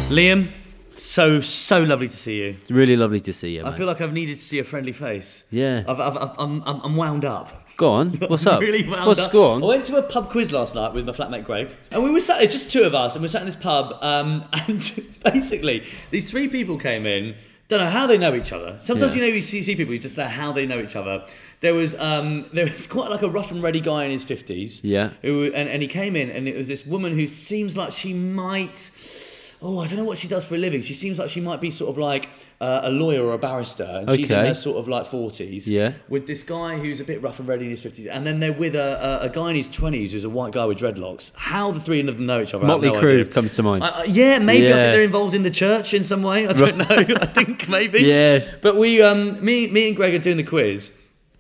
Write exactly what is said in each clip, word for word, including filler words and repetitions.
Liam, so, so lovely to see you. It's really lovely to see you, I mate. feel like I've needed to see a friendly face. Yeah. I've, I've, I've, I'm, I'm I'm wound up. Go on. What's I'm up? really wound What's up. go on? I went to a pub quiz last night with my flatmate Greg, and we were sat there, just two of us, and we were sat in this pub, um, and basically, these three people came in, don't know how they know each other. Sometimes, Yeah. you know, you see, see people, you just know how they know each other. There was um, there was quite like a rough and ready guy in his fifties. Yeah. Who, and, and he came in, and it was this woman who seems like she might... Oh, I don't know what she does for a living. She seems like she might be sort of like uh, a lawyer or a barrister. And she's in Okay. her sort of like forties. Yeah. With this guy who's a bit rough and ready in his fifties. And then they're with a, a, a guy in his twenties who's a white guy with dreadlocks. How the three of them know each other, Motley I have no Crue idea. comes to mind. I, I, yeah, maybe. I Yeah. think they're involved in the church in some way. I don't know. I think maybe. Yeah. But we, um, me, me and Greg are doing the quiz.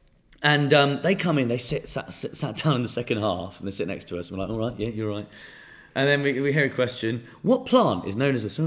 And um, they come in, they sit sat, sit sat down in the second half, and they sit next to us. And we're like, all right, yeah, you're right. And then we, we hear a question. What plant is known as a...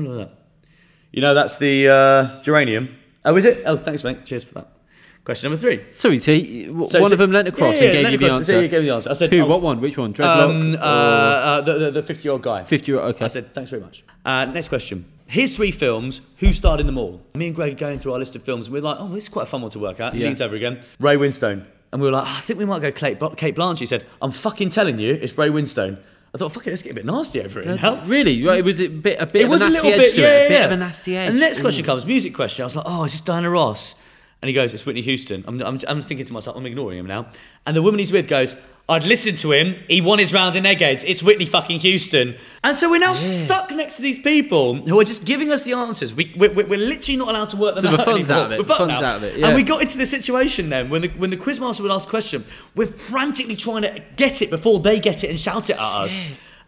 You know, that's the uh, geranium. Oh, is it? Oh, thanks, mate. Cheers for that. Question number three. Sorry, T. w- So- one so- of them leant across yeah, yeah, and gave leant you the across, answer. so you gave me the answer. I said, Who? oh, What one? Which one? Dreadlock? Um, uh, uh, the, the, the fifty-year-old guy. fifty-year-old, okay. I said, thanks very much. Uh, next question. Here's three films. Who starred in them all? Me and Greg are going through our list of films, and we're like, oh, this is quite a fun one to work out. He Yeah. leans over again. Ray Winstone. And we were like, oh, I think we might go Kate, Kate Blanchett. He said, I'm fucking telling you, it's Ray Winstone. I thought, fuck it, let's get a bit nasty over it now. Really? Right, it was a bit, a bit It of was a a nasty little edge bit, to yeah, it. yeah, A bit yeah. of a nasty edge. And the next question Ooh. comes, music question. I was like, oh, is this Diana Ross? And he goes, it's Whitney Houston. I'm, I'm, I'm thinking to myself, I'm ignoring him now. And the woman he's with goes, I'd listen to him. He won his round in Eggheads. It's Whitney fucking Houston. And so we're now stuck next to these people who are just giving us the answers. We, we're, we're literally not allowed to work them So out the fun's anymore. out of it. We're The fucked fun's now. out of it, yeah. And we got into the situation then when the when the quizmaster would ask a question, we're frantically trying to get it before they get it and shout it at us.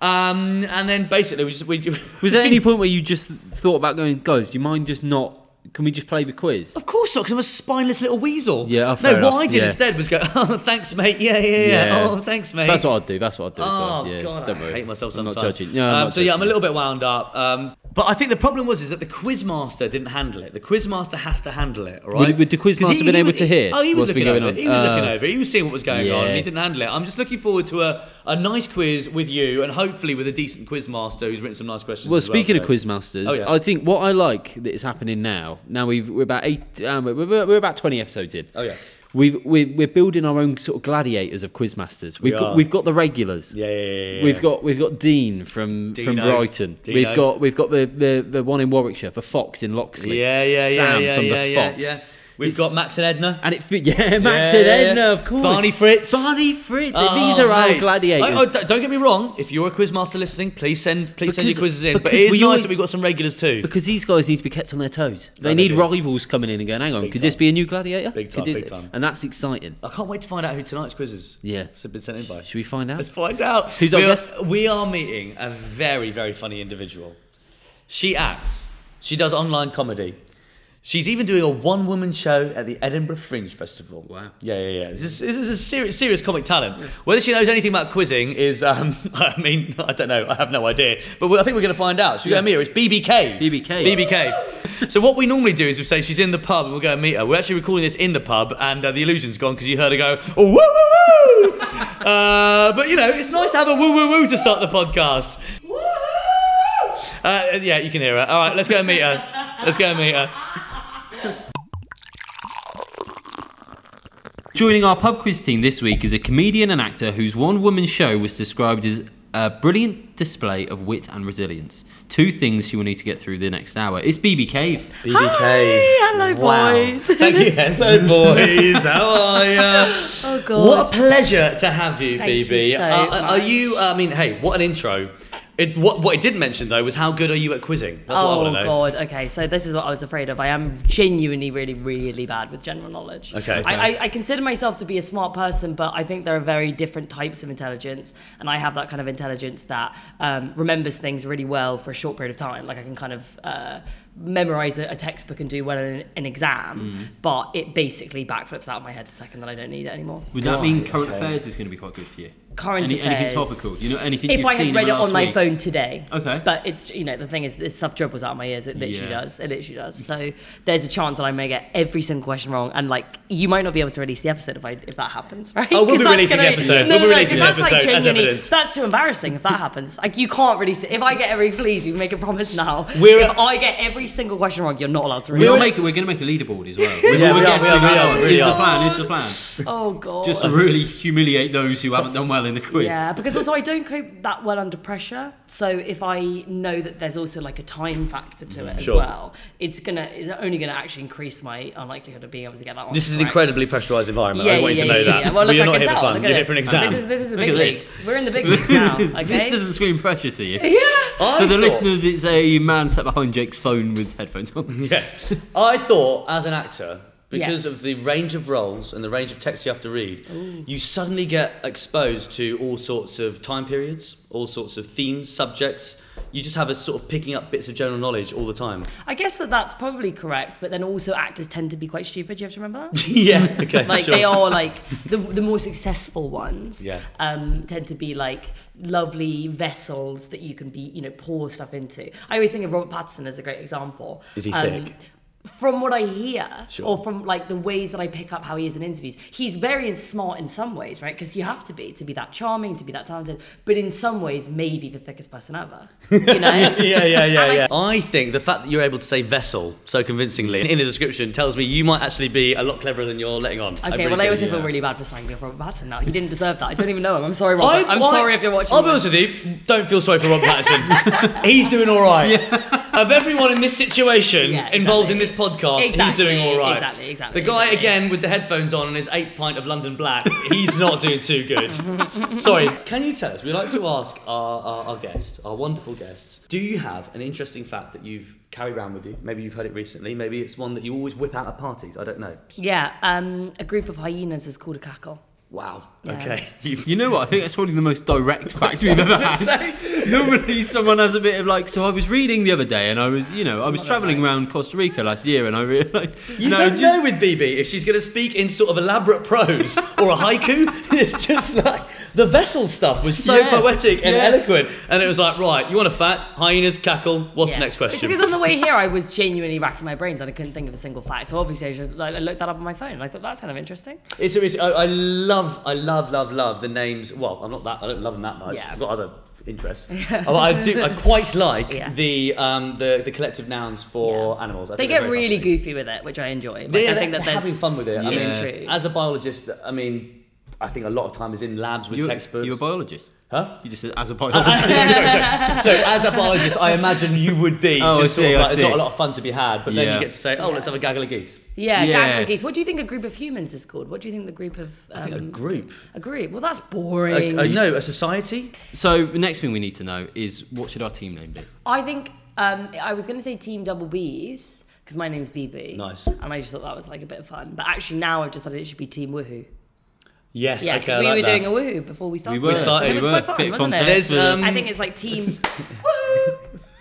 Um, and then basically we just we Was there any point where you just thought about going, guys, do you mind just not... Can we just play the quiz? Of course not, because I'm a spineless little weasel. Yeah, oh, no, fair what enough, I did yeah. instead was go, oh, thanks, mate. Yeah, yeah, yeah. Yeah. Oh, thanks, mate. That's what I'd do. That's what I'd do as Oh, well. Yeah, God, don't I worry. hate myself I'm sometimes. not judging. No, I'm um, not so, yeah, I'm a judging. little bit wound up. Um, but I think the problem was is that the quizmaster didn't handle it. The quizmaster has to handle it, all right? Would- would the 'Cause quizmaster been able was- to hear Oh, he was what's been looking going over on? it. He was looking Uh, over it. He was seeing what was going on, and yeah. he didn't handle it. I'm just looking forward to a, a nice quiz with you, and hopefully with a decent quizmaster who's written some nice questions. Well, as speaking well, of so. quizmasters, Oh, yeah. I think what I like that is happening now. Now we've we're about eight, um, we're, we're we're about twenty episodes in. Oh, yeah. We've we're, we're building our own sort of gladiators of quizmasters. We've We got are. we've got the regulars. Yeah, yeah, yeah, yeah. We've got we've got Dean from from Dino. Brighton. Dino. We've got we've got the, the, the one in Warwickshire for Fox in Loxley. Yeah, yeah, yeah, Sam yeah, from yeah, the yeah, Fox. yeah. We've It's- got Max and Edna. And it fit, yeah, Max Yeah, and yeah, Edna, yeah. of course. Barney Fritz. Barney Fritz. Oh, These are our mate. gladiators. I- I- don't don't get me wrong. If you're a quizmaster listening, please send please send your Because- quizzes in. But because it is we nice always- that we've got some regulars too. Because these guys need to be kept on their toes. They they need do. rivals coming in and going, hang on, Big could time. this be a new gladiator? Big Could time, this- big time. And that's exciting. I can't wait to find out who tonight's quizzes Yeah. have been sent in by. Should we find out? Let's find out. Who's we our are, guest? We are meeting a very, very funny individual. She acts. She does online comedy. She's even doing a one-woman show at the Edinburgh Fringe Festival. Wow. Yeah, yeah, yeah. This is, this is a serious, serious comic talent. Whether she knows anything about quizzing is, um, I mean, I don't know. I have no idea. But I think we're going to find out. Should we go and meet her? It's B B K. B B K. B B K. So what we normally do is we say she's in the pub and we'll go and meet her. We're actually recording this in the pub and uh, the illusion's gone because you heard her go, oh, woo, woo, woo! uh, but, you know, it's nice to have a woo, woo, woo to start the podcast. Uh, yeah, you can hear her. All right, let's go and meet her. Let's go and meet her. Joining our pub quiz team this week is a comedian and actor whose one-woman show was described as a brilliant display of wit and resilience. Two things she will need to get through the next hour. It's B B Cave. B B K. Hi, hello, Wow. boys. Thank you. Hello, boys. How are you? Oh, God. What a pleasure to have you, Thank B B. you so uh, Are much. you? I mean, hey, what an intro. It, what, what it didn't mention though was how good are you at quizzing? That's what I Oh want to know. God! Okay, so this is what I was afraid of. I am genuinely, really, really bad with general knowledge. Okay. I, I, I consider myself to be a smart person, but I think there are very different types of intelligence, and I have that kind of intelligence that um, remembers things really well for a short period of time. Like I can kind of uh, memorize a, a textbook and do well in an exam, but it basically backflips out of my head the second that I don't need it anymore. Would that mean Right, current okay. affairs is going to be quite good for you? current Any, affairs. anything topical? You know, anything If you've I seen had read in it the last on my week? phone today. Okay. But it's, you know, the thing is, this stuff dribbles out of my ears. It literally Yeah. does. It literally does. So there's a chance that I may get every single question wrong. And, like, you might not be able to release the episode if I if that happens, right? Oh, we'll 'Cause be that's releasing gonna- the episode. No, We'll be no, no, releasing 'cause the that's, like, episode as genuinely- evidence. That's too embarrassing if that happens. Like, you can't release it. If I get every, please, you make a promise now. We're- if I get every single question wrong, you're not allowed to We'll release make it, we're going to make a leaderboard as well. Yeah, We're we are, getting we are, to we that are, one. we really It's the are. plan, it's the plan. it. Oh, God. Just to really humiliate those who haven't done well in the quiz. Yeah, because also I don't cope that well under pressure. So if I know that there's also like a time factor to it as Sure. well, it's gonna it's only gonna actually increase my unlikelihood of being able to get that one. This is an correct. incredibly pressurised environment. Yeah, I want yeah, you to know yeah, that. yeah. Well, look, you're I not can here for tell. fun. Look You're at here for an this. exam. This is this is the Look big at leagues. this. We're in the big leagues now. Okay. This doesn't scream pressure to you. Yeah. I For the thought- listeners, it's a man sat behind Jake's phone with headphones on. Yes. I thought, as an actor, because Yes. of the range of roles and the range of text you have to read, you suddenly get exposed to all sorts of time periods, all sorts of themes, subjects. You just have a sort of picking up bits of general knowledge all the time. I guess that that's probably correct, but then also actors tend to be quite stupid. You have to remember that. yeah, okay. Like sure. they are like the the more successful ones. Yeah. Um, tend to be like lovely vessels that you can be, you know, pour stuff into. I always think of Robert Pattinson as a great example. Is he Um, thick? From what I hear, Sure. or from like the ways that I pick up how he is in interviews, he's very smart in some ways, right? Because you have to be to be that charming, to be that talented. But in some ways, maybe the thickest person ever. You know? yeah, yeah, yeah, And I- yeah. I think the fact that you're able to say vessel so convincingly in the description tells me you might actually be a lot cleverer than you're letting on. Okay, really well, I do, also yeah. feel really bad for slanging off Robert Pattinson now. He didn't deserve that. I don't even know him. I'm sorry, Robert. I- I'm I- sorry if you're watching I'll be this. honest with you, don't feel sorry for Rob Pattinson. He's doing all right. Of everyone in this situation Yeah, involved exactly. in this podcast, he's Exactly, doing all right. exactly, exactly, The guy, exactly. again, with the headphones on and his eighth pint of London Black, he's not doing too good. Sorry, can you tell us, we like to ask our, our, our guests, our wonderful guests, do you have an interesting fact that you've carried around with you? Maybe you've heard it recently, maybe it's one that you always whip out at parties, I don't know. Yeah, um, a group of hyenas is called a cackle. Wow, Yeah. okay. You've You know what? I think that's probably the most direct fact we've ever had. Normally, someone has a bit of like. So I was reading the other day, and I was, you know, I was travelling around Costa Rica last year, and I realised You no, don't just- know with B B if she's going to speak in sort of elaborate prose or a haiku. It's just like the vessel stuff was so Yeah, poetic and yeah. eloquent, and it was like, right, you want a fact? Hyenas cackle. What's Yeah. the next It's question? because on the way here, I was genuinely racking my brains and I couldn't think of a single fact. So obviously, I just like, I looked that up on my phone and I thought that's kind of interesting. It's, it's I, I love, I love, love, love the names. Well, I'm not that. I don't love them that much. Yeah. I've got other interests. oh, I do. I quite like Yeah. the um the the collective nouns for Yeah. animals. I They think they're get very really fascinating. goofy with it, which I enjoy. Like, Yeah, I they're, think that they're there's having fun with it. I It's mean, true. as a biologist, I mean, I think a lot of time is in labs with You're, textbooks. you're a biologist. Huh? You just said as a Uh, biologist. sorry, sorry. So, as a biologist, I imagine you would be Oh, I just sort see, of I like, there's see. not a lot of fun to be had, but then Yeah. you get to say, oh, let's have a gaggle of geese. Yeah, Yeah. gaggle of geese. What do you think a group of humans is called? What do you think the group of? Um, I think a group. A group. Well, that's A, boring. a, no, a society. So the next thing we need to know is what should our team name be? I think um, I was going to say Team Double B's because my name's B B. Nice. And I just thought that was like a bit of fun. But actually, now I've decided it should be Team Woohoo. Yes, Yeah, okay, because I we like were that. doing a woohoo before we started. We were. this, started, and it was we quite were. fun, Bit of wasn't it? context There's, um, I think it's like Team Woohoo.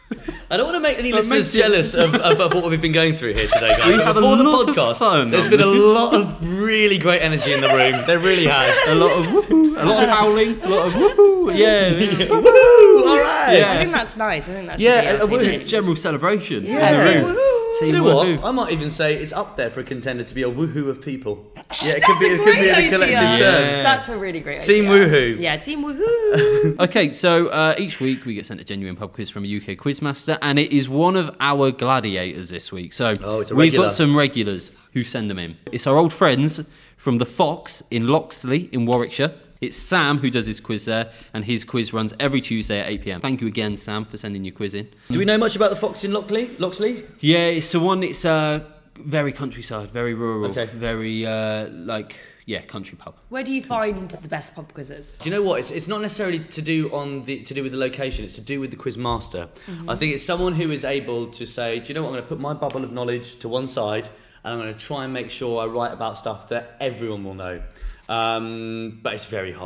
I don't want to make any That listeners makes it- jealous of, of, of what we've been going through here today, guys. We But have a before the lot of podcast, fun, there's haven't been a we? lot of really great energy in the room. There really has. A lot of woohoo, a lot of howling, a lot of woohoo. Yeah, yeah. Woo! All right. Yeah. I think that's nice. I think that should Yeah, be our uh, team just name. Just general celebration. Yeah, in the Team room. Woohoo. Do you Team know what? woohoo. I might even say it's up there for a contender to be a woohoo of people. Yeah, it could be. That's It a could be great the collective idea. term. Yeah. That's a really great Team idea. Woohoo. Yeah, Team Woohoo. Okay, so uh, each week we get sent a genuine pub quiz from a U K quizmaster, and it is one of our gladiators this week. So Oh, it's a we've regular. got some regulars who send them in. It's our old friends from the Fox in Loxley in Warwickshire. It's Sam who does his quiz there, and his quiz runs every Tuesday at eight p.m. Thank you again, Sam, for sending your quiz in. Do we know much about the Fox in Loxley? Loxley? Yeah, it's the one. It's uh, very countryside, very rural, Okay. very uh, like yeah, country pub. Where do you find the best pub quizzes? Do you know what? It's, it's not necessarily to do on the to do with the location. It's to do with the quiz master. I think it's someone who is able to say, do you know what? I'm going to put my bubble of knowledge to one side, and I'm going to try and make sure I write about stuff that everyone will know. Um, but it's very hard.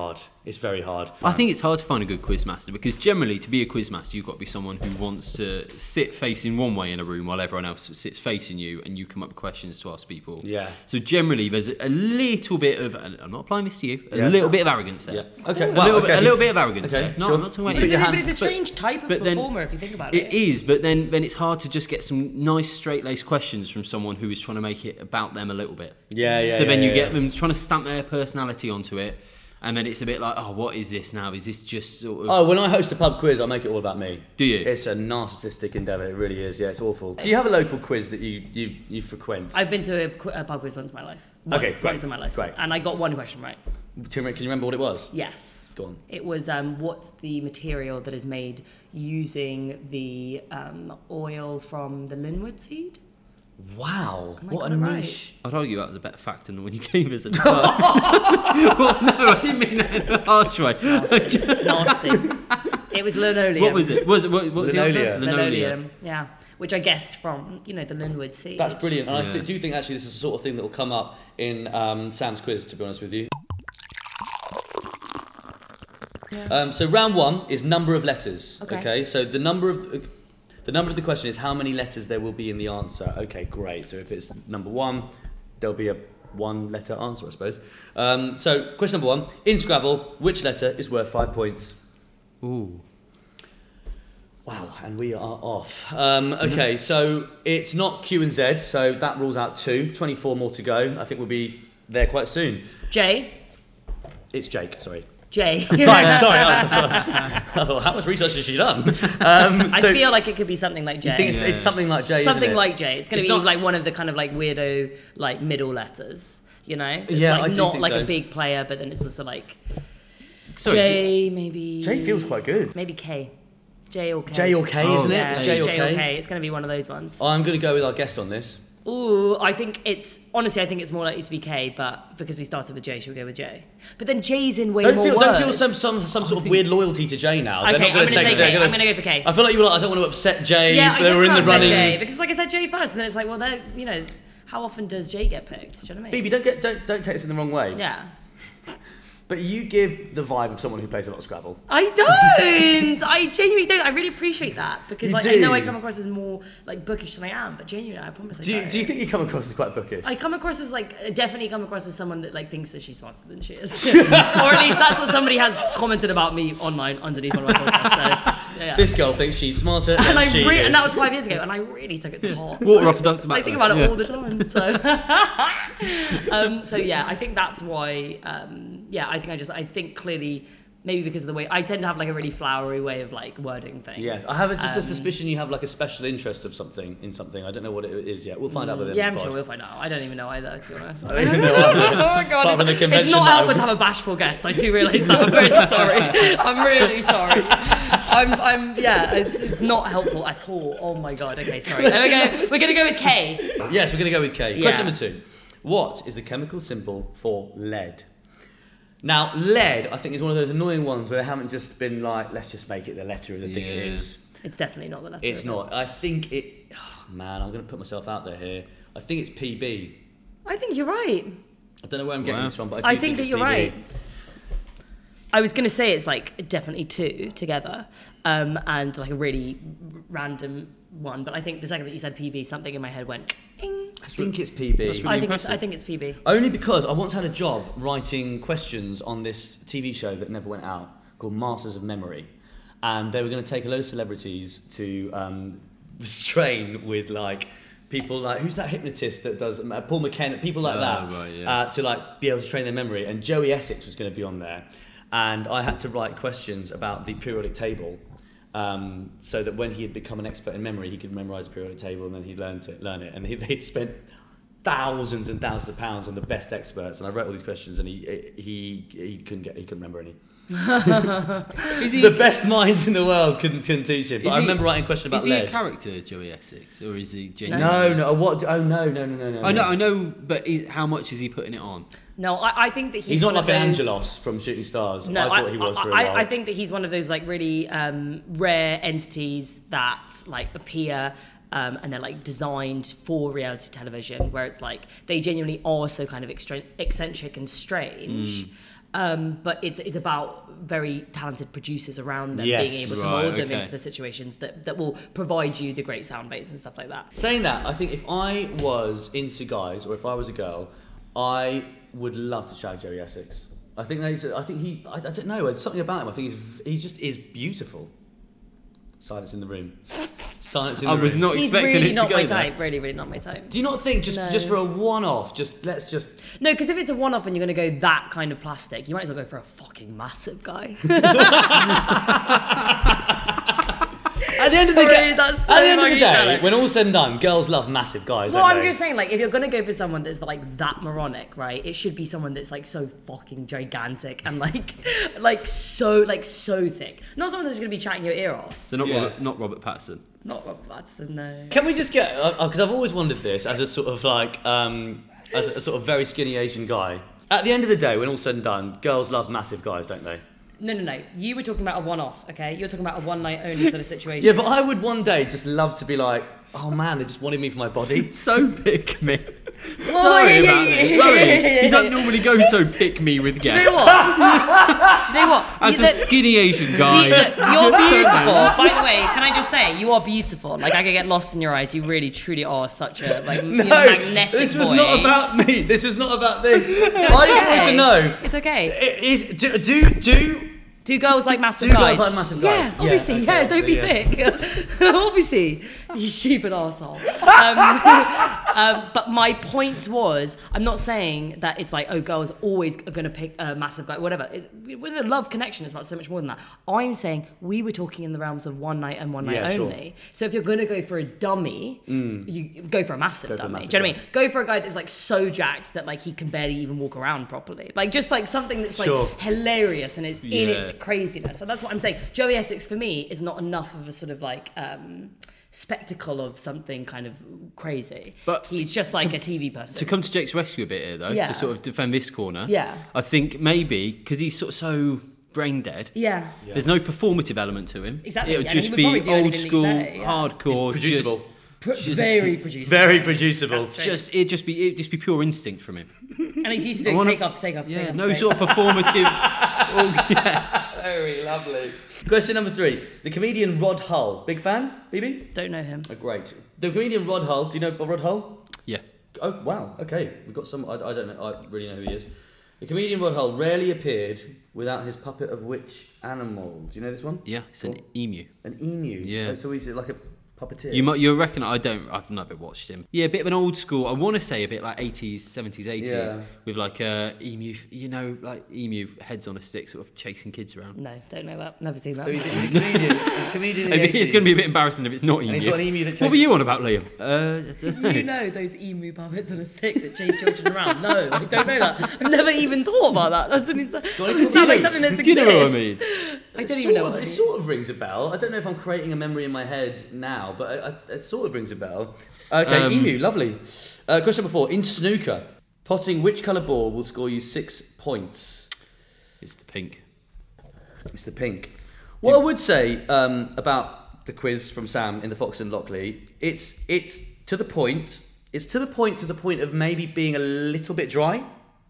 It's very hard. I think it's hard to find a good quizmaster because generally, to be a quizmaster, you've got to be someone who wants to sit facing one way in a room while everyone else sits facing you, and you come up with questions to ask people. Yeah. So generally, there's a little bit of, and I'm not applying this to you, a Yeah. little bit of arrogance there. Yeah. Okay. A, Wow, little, okay. Bit, a little bit of arrogance Okay, there. No, sure. I'm not talking about But you. it's, a, hand- but it's a but- strange type of but then- performer if you think about it. It is, but then then it's hard to just get some nice straight-laced questions from someone who is trying to make it about them a little bit. Yeah, yeah. So then yeah, you yeah. get them trying to stamp their personality onto it, and then it's a bit like, oh, what is this now? Is this just sort of... Oh, when I host a pub quiz, I make it all about me. Do you? It's a narcissistic endeavour. It really is. Yeah, it's awful. Do you have a local quiz that you you, you frequent? I've been to a, qu- a pub quiz once in my life. Once, Okay, great, once in my life. great. And I got one question right. Can you can you remember what it was? Yes. Go on. It was um, what's the material that is made using the um, oil from the linwood seed? Wow, Am I what a got it right? niche. I'd argue that was a better fact than the one you gave us at the start. Well, no, I didn't mean that in a harsh way. Nasty. Nasty. It was linoleum. What was it? Was it what, what was the answer? Linoleum. Linoleum. Yeah. Which I guessed from, you know, the linwood seed. That's brilliant. And I Yeah. th- do think actually this is the sort of thing that will come up in um, Sam's quiz, to be honest with you. Yeah. Um, so round one is number of letters. Okay. So the number of the number of the question is how many letters there will be in the answer. Okay, great. So if it's number one, there'll be a one letter answer, I suppose. Um, so question number one in Scrabble, which letter is worth five points? Ooh. Wow, and we are off. Um, okay, so it's not Q and Z, so that rules out two. twenty-four more to go. I think we'll be there quite soon. J. It's Jake, sorry. J. Fine, sorry. I, was, I thought, how much research has she done? Um, I so feel like it could be something like J. you think it's, it's something like J, something isn't it? like J. It's going It's to be not- like one of the kind of like weirdo like middle letters. You know, it's Yeah, like I do not think like so. a big player, but then it's also like Sorry, J, maybe. J feels quite good. Maybe K. J or K. J or K, Oh, isn't it? Yeah, It's it's J or J or K. K. It's going to be one of those ones. I'm going to go with our guest on this. Ooh, I think it's honestly, I think it's more likely to be K, but because we started with J, should we go with J? But then J's in way Don't more feel, words. don't feel some, some, some sort of weird loyalty to J now. Okay, They're not I'm gonna going to say take, they're K. gonna- I'm going to go for K. I feel like you were like, I don't want to upset J. Yeah, I they get were in the upset running. J because like I said J first, and then it's like, well, they're you know, how often does J get picked? Do you know what I mean? Phoebe, don't get don't don't take this in the wrong way. Yeah. But you give the vibe of someone who plays a lot of Scrabble. I don't. I genuinely don't. I really appreciate that because You like I know I do? come across as more like bookish than I am, but genuinely, I promise I Do you, don't. do you think you come across as quite bookish? I come across as like definitely come across as someone that like thinks that she's smarter than she is, or at least that's what somebody has commented about me online underneath one of my podcasts. So yeah. This girl thinks she's smarter than and I she re- is. and that was five years ago, and I really took it to heart. Water So off a duck's I back. think about it Yeah. all the time. So, um, so yeah, I think that's why. Um, yeah, I think I just I think clearly. Maybe because of the way I tend to have like a really flowery way of like wording things. Yes, I have a, just a Um, suspicion you have like a special interest of something in something. I don't know what it is yet. We'll find out with Yeah, the I'm pod. sure we'll find out. I don't even know either, to be honest. I don't even know either. Oh my god, Apart from the it's, convention it's not that helpful I- to have a bashful guest. I do realise that. I'm really sorry. I'm really sorry. I'm, I'm, yeah, it's not helpful at all. Oh my god. Okay, sorry. There we go. We're gonna go with K. Yes, we're going to go with K. Yeah. Question number two. What is the chemical symbol for lead? Now, lead, I think, is one of those annoying ones where they haven't just been like, let's just make it the letter of the thing it Yeah. is. It's definitely not the letter. It's is it? not. I think it... Oh, man, I'm going to put myself out there here. I think it's P B. I think you're right. I don't know where I'm getting Wow. this from, but I, I, do think, that it's you're P B. right. I was gonna say it's like definitely two together, um, and like a really random one. But I think the second that you said P B, something in my head went. Ding. I think it's P B. That's really I think it's, impressive. I think it's P B. Only because I once had a job writing questions on this T V show that never went out called Masters of Memory. And they were going to take a load of celebrities to um, strain with like people like, who's that hypnotist that does, uh, Paul McKenna, people like Oh, that, right, yeah. uh, to like be able to train their memory. And Joey Essex was going to be on there. And I had to write questions about the periodic table. Um, so that when he had become an expert in memory, he could memorise the periodic table and then he'd learn to learn it. And he, they spent thousands and thousands of pounds on the best experts. And I wrote all these questions, and he he he couldn't get he couldn't remember any. Is he, The best minds in the world couldn't, couldn't teach it. But Is I he- remember writing a question about is he a lead. character, Joey Essex, or is he genuine? No, no. What? Oh no, no, no, no, no. I know, no. I know, but is, how much is he putting it on? No, I, I think that he's, He's not one like of an those- Angelos from Shooting Stars. No, I thought he was for a I, while. I think that he's one of those like really um, rare entities that like appear um, and they're like designed for reality television, where it's like they genuinely are so kind of extra- eccentric and strange. Mm. Um, but it's it's about very talented producers around them Yes. being able to Right, mold them okay. into the situations that, that will provide you the great sound baits and stuff like that. Saying that, I think if I was into guys or if I was a girl, I would love to shag Joey Essex. I think that he's, I think he, I, I don't know, there's something about him. I think he's, he just is beautiful. Silence in the room. Silence in the I room. was not He's expecting really it not to go my there. type. Really, really not my type. Do you not think just No. just for a one-off, just let's just No, because if it's a one-off and you're going to go that kind of plastic, you might as well go for a fucking massive guy. at the end of the Sorry, day, that's so at the end of the fucking day, shallow. when all's said and done, girls love massive guys. Well, don't I'm they? just saying, like, if you're gonna go for someone that's like that moronic, right? It should be someone that's like so fucking gigantic and like, like so, like so thick. Not someone that's gonna be chatting your ear off. So not Yeah. Robert, not Robert Pattinson. Not Robert Pattinson, no. Can we just get? Because I've always wondered this as a sort of like, um, as a, a sort of very skinny Asian guy. At the end of the day, when all's said and done, girls love massive guys, don't they? No, no, no. You were talking about a one-off, okay? You're talking about a one-night only sort of situation. Yeah, but I would one day just love to be like, oh man, they just wanted me for my body. So pick me. Well, Sorry yeah, about yeah, this. yeah, Sorry. yeah, yeah, You don't yeah. normally go so pick me with Do you guests. know what? Do you know what? As You a look- skinny Asian guy. You- look, you're beautiful. By the way, can I just say, you are beautiful. Like, I could get lost in your eyes. You really, truly are such a like No, magnetic this was boy. not about me. This was not about this. I just wanted to know. It's okay. i- Is do do do Do girls like massive Do guys? girls like massive Yeah, guys? Yeah, obviously. okay, Yeah, don't be obviously, thick. Obviously, you stupid arsehole. Um, um, but my point was, I'm not saying that it's like, oh, girls always are going to pick a massive guy, whatever. It, with a love connection, it's about so much more than that. I'm saying we were talking in the realms of one night and one night Yeah, sure. only. So if you're going to go for a dummy, you go for a massive Go for a dummy. massive Do you know what I guy. mean? Go for a guy that's like so jacked that like he can barely even walk around properly. Like just like something that's like Sure. hilarious and is in Yeah. its craziness. And that's what I'm saying. Joey Essex for me is not enough of a sort of like um, spectacle of something kind of crazy. But he's just like a T V person. To come to Jake's rescue a bit here, though, Yeah. to sort of defend this corner, Yeah. I think maybe because he's sort of so brain dead. yeah. There's no performative element to him. Exactly, It'll and he just would be probably do old anything that you school, say, yeah. hardcore, It's producible. Pr- just- very producer. Very producible. That's true. Just, just it'd just be it'd just be pure instinct from him. And he's used to I doing wanna- takeoffs, takeoffs, Yeah, takeoffs. no takeoffs. sort of performative. oh, yeah. Very lovely. Question number three. The comedian Rod Hull. Big fan, B B? Don't know him. Oh, great. The comedian Rod Hull. Do you know Rod Hull? Yeah. Oh, wow. Okay. We've got some. I, I don't know. I really know who he is. The comedian Rod Hull rarely appeared without his puppet of which animal? Do you know this one? Yeah, it's an emu. An emu. Yeah. Oh, so he's like a puppeteer. You might, you reckon? I don't. I've never watched him. Yeah, a bit of an old school. I want to say a bit like eighties, seventies, eighties, Yeah. with like a emu. You know, like emu heads on a stick, sort of chasing kids around. No, don't know that. Never seen that. So he's, he's a comedian. He's a comedian. In the Maybe it's going to be a eighties. bit embarrassing if it's not emu. And he's got an emu that What were chases- you on about, Liam? Uh, I don't know. You know those emu puppets on a stick that chase children around? No, I don't know that. I've never even thought about that. That's an insane. Do I need to Doesn't sound like repeat? something that Do you know what I exists. mean? I don't It even know sort what of, I it mean. sort of rings a bell. I don't know if I'm creating a memory in my head now, but I, I, it sort of rings a bell. Okay, Um, emu, lovely. Uh, question number four. In snooker, potting which colour ball will score you six points? It's the pink. It's the pink. What I would say um, about the quiz from Sam in the Fox and Lockley, it's it's to the point. It's to the point to the point of maybe being a little bit dry.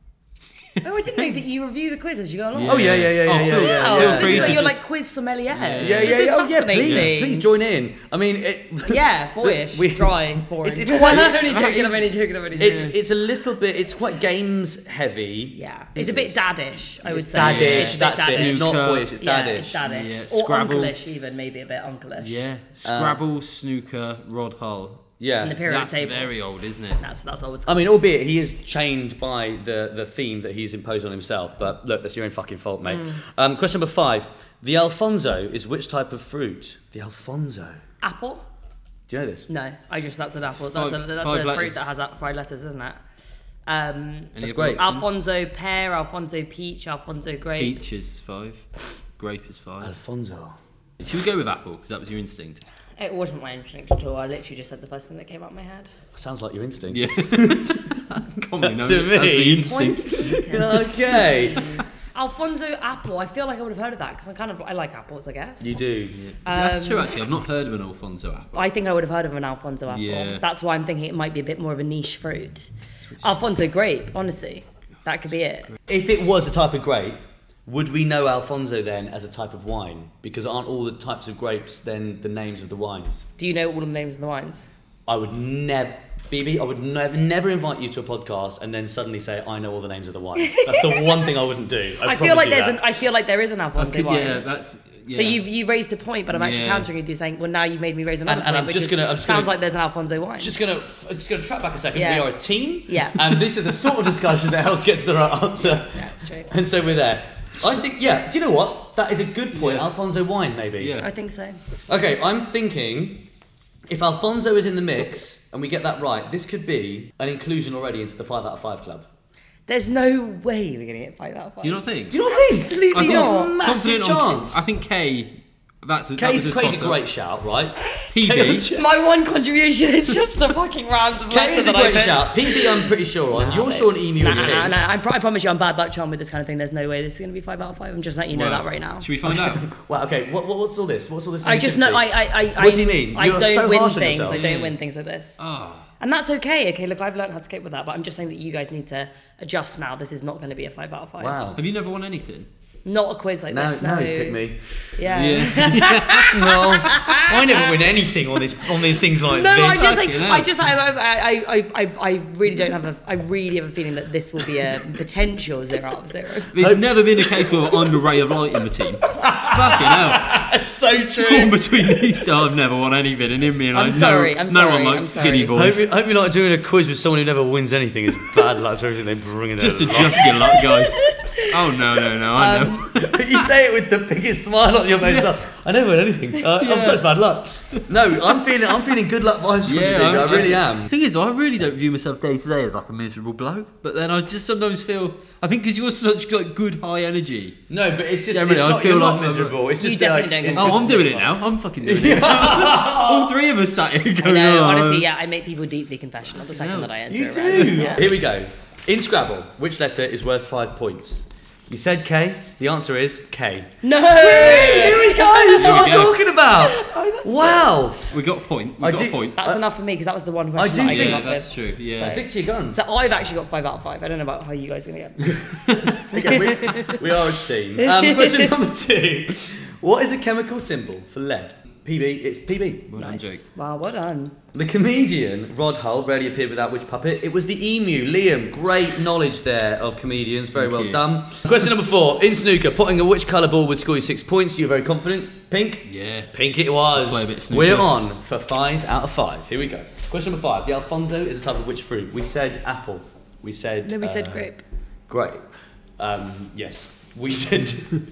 Oh, I didn't know that you review the quiz as you go along. Yeah. Oh yeah, yeah, yeah, yeah, Oh, yeah, cool. yeah. Wow, yeah. so this free is like to you're just- like quiz sommelier. Yeah. Yeah, This yeah, is yeah. Oh, yeah, fascinating. please, please join in. I mean, it, Yeah, boyish, We- dry, boring. It- it's I'm quite- only joking. I'm it's- only joking. I'm only it's joking. it's a little bit. It's quite games heavy. Yeah, it's a bit daddish. I would It's say. daddish. It's a bit That's it. It's not Snooker. boyish. It's Yeah, daddish. it's daddish. Yeah, Or Scrabble. uncleish, even maybe a bit uncleish. Yeah. Scrabble, snooker, Rod Hull. Yeah. In the period That's table. very old, isn't it? That's that's old I school. mean, albeit he is chained by the, the theme that he's imposed on himself, but look, that's your own fucking fault, mate. Mm. Um, question number five. The Alfonso is which type of fruit? The Alfonso. Apple? Do you know this? No, I just that's an apple. That's Five- a that's five a letters. fruit that has five letters, isn't it? Um, Any That's other great. options? Alfonso pear, Alfonso peach, Alfonso grape. Peach is five. Grape is five. Alfonso. Should we go with apple? Because that was your instinct. It wasn't my instinct at all. I literally just said the first thing that came out of my head. Sounds like your instinct. Yeah. Commonly known To as the me. instinct. Okay. Alfonso apple. I feel like I would have heard of that because I kind of I like apples, I guess. You do. That's Um, true, actually. I've not heard of an Alfonso apple. I think I would have heard of an Alfonso apple. Yeah. That's why I'm thinking it might be a bit more of a niche fruit. Alfonso grape, honestly. That could be it. If it was a type of grape, would we know Alfonso then as a type of wine? Because aren't all the types of grapes then the names of the wines? Do you know all of the names of the wines? I would never, B B, I would never, never invite you to a podcast and then suddenly say I know all the names of the wines. That's the one thing I wouldn't do. I, I feel like promise you there's that. an. I feel like there is an Alfonso Could- wine. yeah, that's. Yeah. So you've you raised a point, but I'm actually Yeah. countering with you saying, well, now you've made me raise another And- and point, I'm which just is- gonna- I'm just sounds gonna- like there's an Alfonso wine. Just gonna, just gonna track back a second. Yeah. We are a team, Yeah. and this is the sort of discussion that helps get to the right answer. That's true. And so we're there. I think, yeah. Do you know what? That is a good point. Yeah. Alfonso wine, maybe. Yeah. I think so. Okay, I'm thinking if Alfonso is in the mix and we get that right, this could be an inclusion already into the five out of five club. There's no way we're gonna get five out of five. Do you not think? Do you not think? Absolutely I think- not. Massive Confident on- chance. I think K. That's a, that K's, was a K's toss a great shout, right? P B. My one contribution is just a fucking random K letter is a that I great picked. shout. P B, I'm pretty sure on. You're sure an emu Nah, and nah, pink. nah, I, pro- I promise you, I'm bad luck charm with this kind of thing. There's no way this is going to be five out of five. I'm just letting you know Well, that right now. Should we find out? Well, okay. What, what, what's all this? What's all this? I just know. I, I, I, What do you I- mean? I You're don't so win harsh on things. yourself. I don't win things like this, Ah. and that's okay. Okay, look, I've learned how to cope with that, but I'm just saying that you guys need to adjust now. This is not going to be a five out of five. Wow. Have you never won anything? Not a quiz like Now, this. now no. he's picked me. Yeah. No, I never win anything on this on these things like No, I'm this. just like Fucking hell. I just I, I I I I really don't have a I really have a feeling that this will be a potential zero out of zero. There's never been a case where we're under Ray of Light in the team. Fucking hell. so Torn true. between these two, I've never won anything, and in me, and I'm I sorry, no, I'm no sorry, one I'm likes skinny sorry. I hope, boys. you, I hope you're not doing a quiz with someone who never wins anything. It's bad luck for everything they bring in. Just their adjust your luck, guys. Oh no, no, no! I know. life. You say it with the biggest smile on your face. Like, I never win anything. Uh, I'm such bad luck. No, I'm feeling I'm feeling good luck vibes from you. Yeah, I I'm- really I- am. The thing is, I really don't view myself day to day as like a miserable bloke. But then I just sometimes feel, I think because you're such like good high energy. No, but it's just Generally, it's I not, feel you're like not I'm- miserable. It's You just definitely like, don't it's get Oh, just I'm doing as it much now. fun. I'm fucking doing it. All three of us sat here I going, know, "Oh, honestly, yeah, I make people deeply confessional the second Yeah. that I enter. You a do. round. Yeah. Here we go. In Scrabble, which letter is worth five points? You said K. The answer is K. No. Here we go. That's Here what we I'm go. talking about. Wow. We got a point. We I got do- a point. That's I- enough for me because that was the one I question do that I think- came Yeah, up that's with. true. Yeah. Stick to your guns. So I've actually got five out of five. I don't know about how you guys are gonna get. Again, we, we are a team. Um, question number two. What is the chemical symbol for lead? P B. It's P B. Well done, Jake. Nice. Wow, well done. The comedian Rod Hull rarely appeared without which puppet? It was the emu. Liam, great knowledge there of comedians. Very Thank well you. done. Question number four. In snooker, potting a which colour ball would score you six points? You're very confident. Pink? Yeah. Pink it was. Play a bit of snooker. We're on for five out of five. Here we go. Question number five. The Alfonso is a type of which fruit? We said apple. We said... No, we said uh, grape. Grape. Um, yes. We said...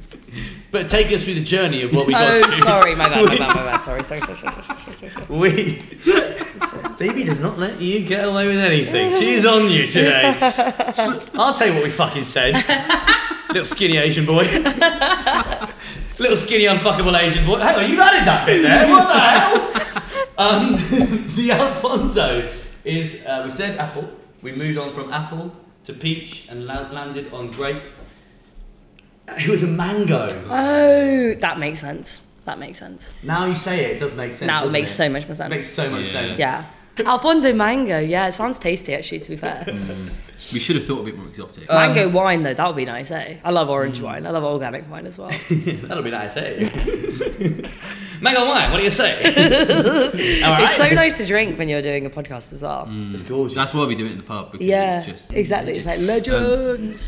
but take us through the journey of what we got Oh, to. sorry, my bad, my bad, my bad. Sorry, sorry, sorry, sorry, sorry, sorry, sorry. We... Baby does not let you get away with anything. She's on you today. I'll tell you what we fucking said. Little skinny Asian boy. Little skinny unfuckable Asian boy. Hang on, you added that bit there. What the hell? Um, the Alfonso is, uh, we said apple. We moved on from apple to peach and la- landed on grape. It was a mango. Oh, that makes sense. That makes sense. Now you say it, it does make sense. Now it doesn't makes it? so much more It makes sense. so much Yeah. sense. Yeah. Alfonso mango. Yeah, it sounds tasty actually. To be fair, We should have thought a bit more exotic. Uh, mango wine though, that would be nice, eh? I love orange wine. I love organic wine as well. That'll be nice, eh? Mango wine, what do you say? All right. It's so nice to drink when you're doing a podcast as well. Of course. That's why we do it in the pub, because Yeah, it's just exactly. It's like legends.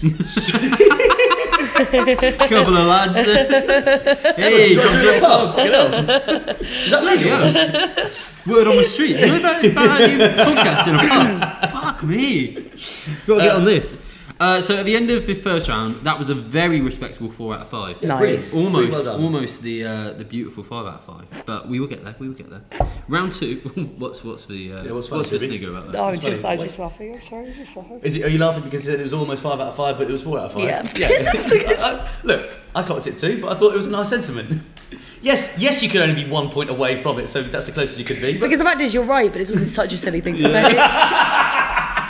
couple of lads. uh, hey, You got come to to a pub, fucking hell. Is that legal? Yeah. Word on the street. You know about, about how you podcast in a pub? Fuck me. Gotta get on this. Uh, so at the end of the first round, that was a very respectable four out of five. Nice. Brilliant. Almost, Really well done. almost the uh, the beautiful five out of five. But we will get there. We will get there. Round two. what's what's the uh, Yeah, what's funny, what's the Phoebe? snigger about that? No, I'm It's funny. just, I'm just laughing. I'm sorry, just laughing. Is it, are you laughing because it was almost five out of five, but it was four out of five? Yeah. yeah. I- I- look, I clocked it too, but I thought it was a nice sentiment. Yes, yes, you could only be one point away from it, so that's the closest you could be. But Because the fact is, you're right, but it's also such a silly thing to say.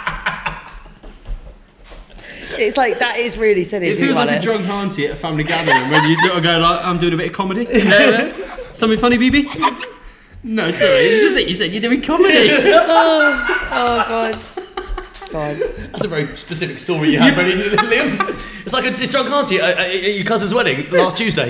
It's like that is really silly. It if you feels think like a about it. drunk auntie at a family gathering when you sort of go like, I'm doing a bit of comedy. Yeah, yeah. Something funny, B B? No, sorry. It was just that you said you're doing comedy. Oh god. God, God. That's a very specific story you have, really, Liam. It's like a, a drunk auntie at, at your cousin's wedding last Tuesday.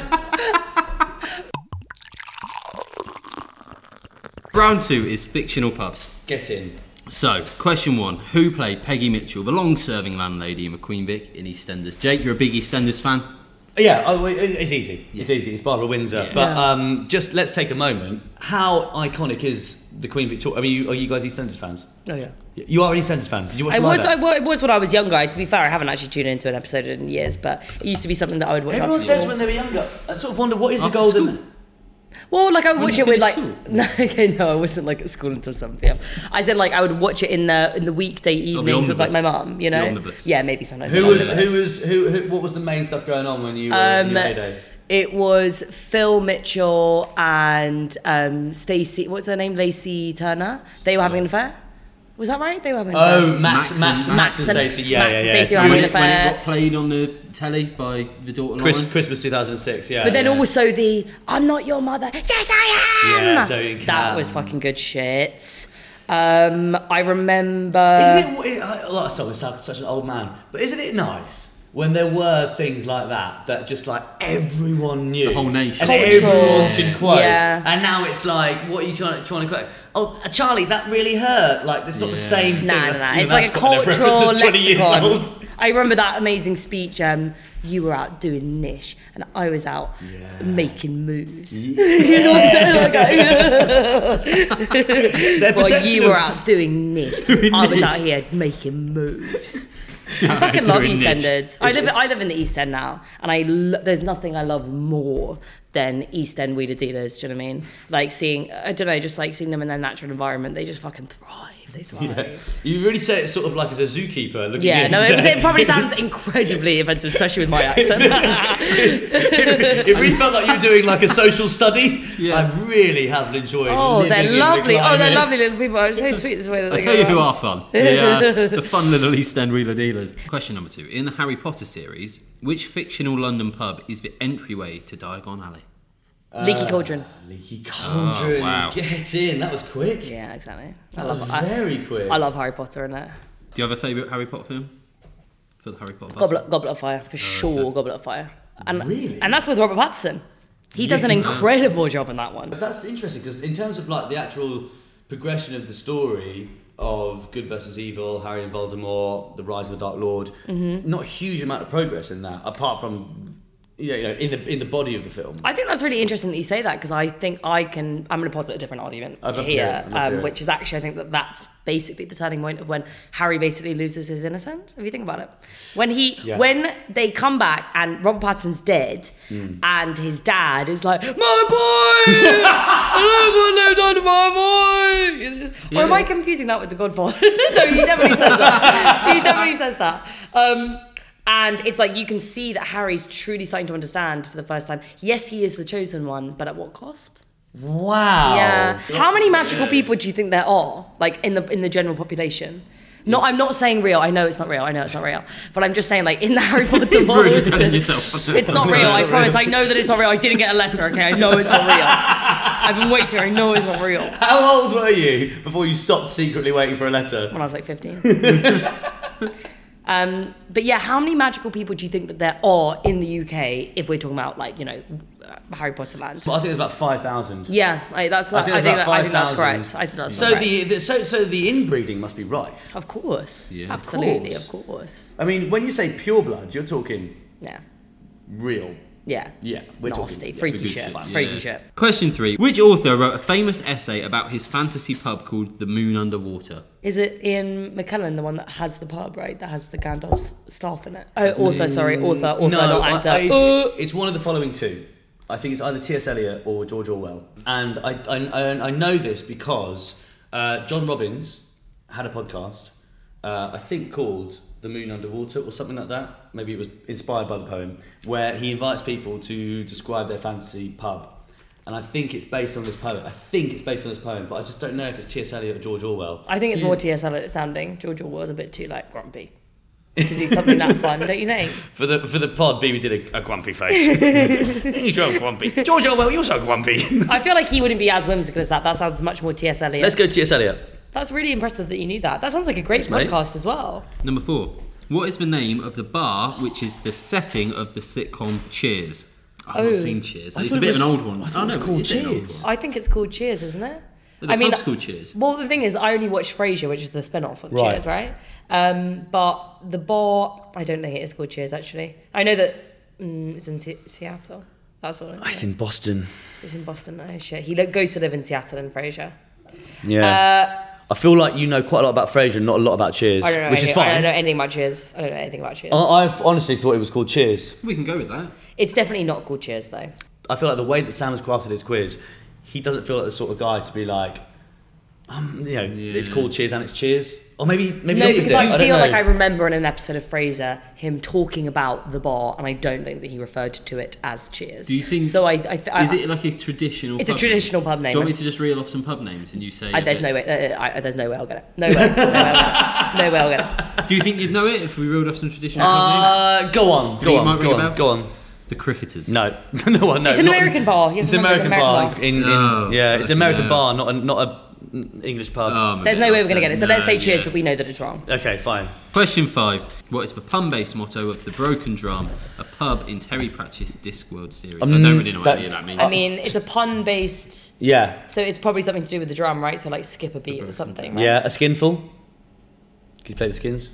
Round two is fictional pubs. Get in. So, question one. Who played Peggy Mitchell, the long-serving landlady in McQueen Vic in EastEnders? Jake, you're a big EastEnders fan? Yeah, oh, it's easy. Yeah. It's easy. It's Barbara Windsor. Yeah. But Yeah. um, just let's take a moment. How iconic is the Queen Victoria? I mean, you, are you guys EastEnders fans? Oh yeah. You are an EastEnders fan. Did you watch I them was, like I, wa- it was when I was younger. To be fair, I haven't actually tuned into an episode in years, but it used to be something that I would watch. Everyone after says school. when they were younger. I sort of wonder what is the After golden. school? Well, like I would When watch you it with like. finish No, okay, no, I wasn't like at school until seven p.m. I said like I would watch it in the in the weekday evenings with like my omnibus. mum. You The know. omnibus. Yeah, maybe sometimes. Who the was omnibus. who was who, who? What was the main stuff going on when you were in Um, your heyday? It was Phil Mitchell and um, Stacey. What's her name? Lacey Turner. They were having an affair. Was that right? They were having an affair. Oh, Max, Max Max, and- Max, and Max and- Stacey. Yeah, Max yeah, and yeah. Stacey were When having it, an when it affair. got played on the telly by the daughter Chris, line? Christmas two thousand six. Yeah. But then yeah. also the "I'm not your mother." Yes, I am. Yeah, Zoe that Cam. was fucking good shit. Um, I remember. Isn't it? it I- like, sorry, I sound such an old man, but isn't it nice when there were things like that that just like everyone knew, The whole nation. and Cultural. everyone could quote, Yeah. and now it's like, what are you trying, trying to quote? Oh, uh, Charlie, that really hurt. Like, it's not the Yeah. same thing. Nah, nah, That's- nah. even It's like a that's got enough cultural references, twenty years lexicon. old. I remember that amazing speech. Um, you were out doing niche, and I was out Yeah. making moves. You know what I'm saying? Like, Their well, perception you of- were out doing niche. I was out here making moves. I fucking love Doing niche. EastEnders. I It's- live it's- I live in the East End now, and I lo- there's nothing I love more than East End wheeler dealers. Do you know what I mean? Like seeing, I don't know, just like seeing them in their natural environment. They just fucking thrive. They thrive. Yeah. You really say it sort of like as a zookeeper looking Yeah, in. no, it, was, it probably sounds incredibly offensive, especially with my accent. it really felt like you were doing like a social study. Yeah. I really have enjoyed. Oh, living they're in the lovely. Oh, they're climate. lovely little people. It's so sweet this way that I'll they tell go you who around. are fun. The, uh, the fun little East End wheeler dealers. Question number two. In the Harry Potter series, which fictional London pub is the entryway to Diagon Alley? Leaky Cauldron. Leaky Cauldron. Oh, wow. Get in. That was quick. Yeah, exactly. I That love was I, very quick. I love Harry Potter in it. Do you have a favourite Harry Potter film? For the Harry Potter pubs? Goblet, Goblet of Fire, for sure. Goblet of Fire. And, Really? And that's with Robert Pattinson. He does an Yeah. incredible job in that one. But that's interesting because in terms of like the actual progression of the story of good versus evil, Harry and Voldemort, the rise of the Dark Lord, Mm-hmm. not a huge amount of progress in that, apart from you know, you know in the in the body of the film. I think that's really interesting that you say that because I think I can. I'm going to posit a different argument I'd love to hear here, it. I'd love to hear um, it. which is actually I think that that's basically the turning point of when Harry basically loses his innocence. If you think about it, when he Yeah. when they come back and Robert Pattinson's dead Hmm. and his dad is like, "My boy, I don't want to live on my boy." Or am I confusing that with The Godfather? No, he definitely says that. He definitely says that. Um, And it's like you can see that Harry's truly starting to understand for the first time. Yes, he is the chosen one, but at what cost? Wow. Yeah. How many magical people do you think there are, like in the in the general population? No, I'm not saying real. I know it's not real. I know it's not real. But I'm just saying, like in the Harry Potter You're world, really telling yourself. it's not real. I promise. I know that it's not real. I didn't get a letter. Okay, I know it's not real. I've been waiting. I know it's not real. How old were you before you stopped secretly waiting for a letter? When I was like fifteen. Um, but yeah, how many magical people do you think that there are in the U K if we're talking about like, you know, uh, Harry Potter land? Well, I think there's about five thousand. Yeah, I, that's. I I think think, there's that, about I think that's 5,000. correct. I think that's So correct. the, the so so the inbreeding must be rife. of course, Yeah. Of absolutely, course. of course. I mean, when you say pure blood, you're talking Yeah, real. yeah. Yeah, we're Nasty, talking, yeah, freaky good shit, shit, freaky yeah. shit. Question three. Which author wrote a famous essay about his fantasy pub called The Moon Underwater? Is it Ian McKellen, the one that has the pub, right? That has the Gandalf's staff in it. Oh, author, sorry, author, author, no, not I- actor. I- it's, Uh, it's one of the following two. I think it's either T S Eliot or George Orwell. And I I, I, I know this because uh, John Robbins had a podcast, uh, I think called The Moon Underwater or something like that. Maybe it was inspired by the poem, where he invites people to describe their fantasy pub. And I think it's based on this poem. I think it's based on this poem, but I just don't know if it's T S Eliot or George Orwell. I think it's more T S Eliot sounding. George Orwell was a bit too like grumpy to do something that fun, don't you think? For the for the pod, B B did a, a grumpy face. You're so grumpy. George Orwell, you're so grumpy. I feel like he wouldn't be as whimsical as that. That sounds much more T S Eliot. Let's go T S Eliot. That's really impressive that you knew that. That sounds like a great Thanks, mate. podcast as well. Number four. What is the name of the bar which is the setting of the sitcom Cheers? I've Oh. not seen Cheers. I It's thought a it bit was- of an old one. I thought it was Oh, no, called is it an old Cheers. one? I think it's called Cheers, isn't it? The I mean, pub's called Cheers. Well, the thing is, I only watched Frasier, which is the spin-off of Right. Cheers, right? Um, but the bar, I don't think it is called Cheers, actually. I know that mm, it's in Se- Seattle. That's all I know. It's in Boston. It's in Boston. Oh, shit. He lo- goes to live in Seattle in Frasier. Yeah. Uh, I feel like you know quite a lot about Frasier, not a lot about Cheers, I don't know. which any- is I fine. don't know anything about Cheers. I don't know anything about Cheers. I, I honestly thought it was called Cheers. We can go with that. It's definitely not called Cheers, though. I feel like the way that Sam has crafted his quiz, he doesn't feel like the sort of guy to be like, um, you know, it's called Cheers and it's Cheers. Or maybe maybe No, the because opposite. I don't feel know. like I remember in an episode of Frasier him talking about the bar, and I don't think that he referred to it as Cheers. Do you think? So I, I, I Is it like a traditional? It's a pub traditional name? pub name. Do you want me to just reel off some pub names and you say? I, there's if no way. it's- Uh, I, there's no way I'll get it. No way. No way I'll get it. No way I'll get it. Do you think you'd know it if we reeled off some traditional pub names? Uh, go on, think go it on, might ring go a on, bell? go on. The Cricketers. No, no one. No, It's an not- American bar. You have It's to an remember American bar. In, in, Oh, yeah, it's an okay, American yeah. bar, not a, not a English pub. Oh, There's maybe no way I we're going to get it. So said let's say no, Cheers, yeah. but we know that it's wrong. Okay, fine. Question five. What is the pun-based motto of the Broken Drum, a pub in Terry Pratchett's Discworld series? I Um, don't really know what that- any of that means. I mean, it's a pun-based, Yeah, so it's probably something to do with the drum, right? So like skip a beat or something. Right? yeah, a skinful. Can you play the skins?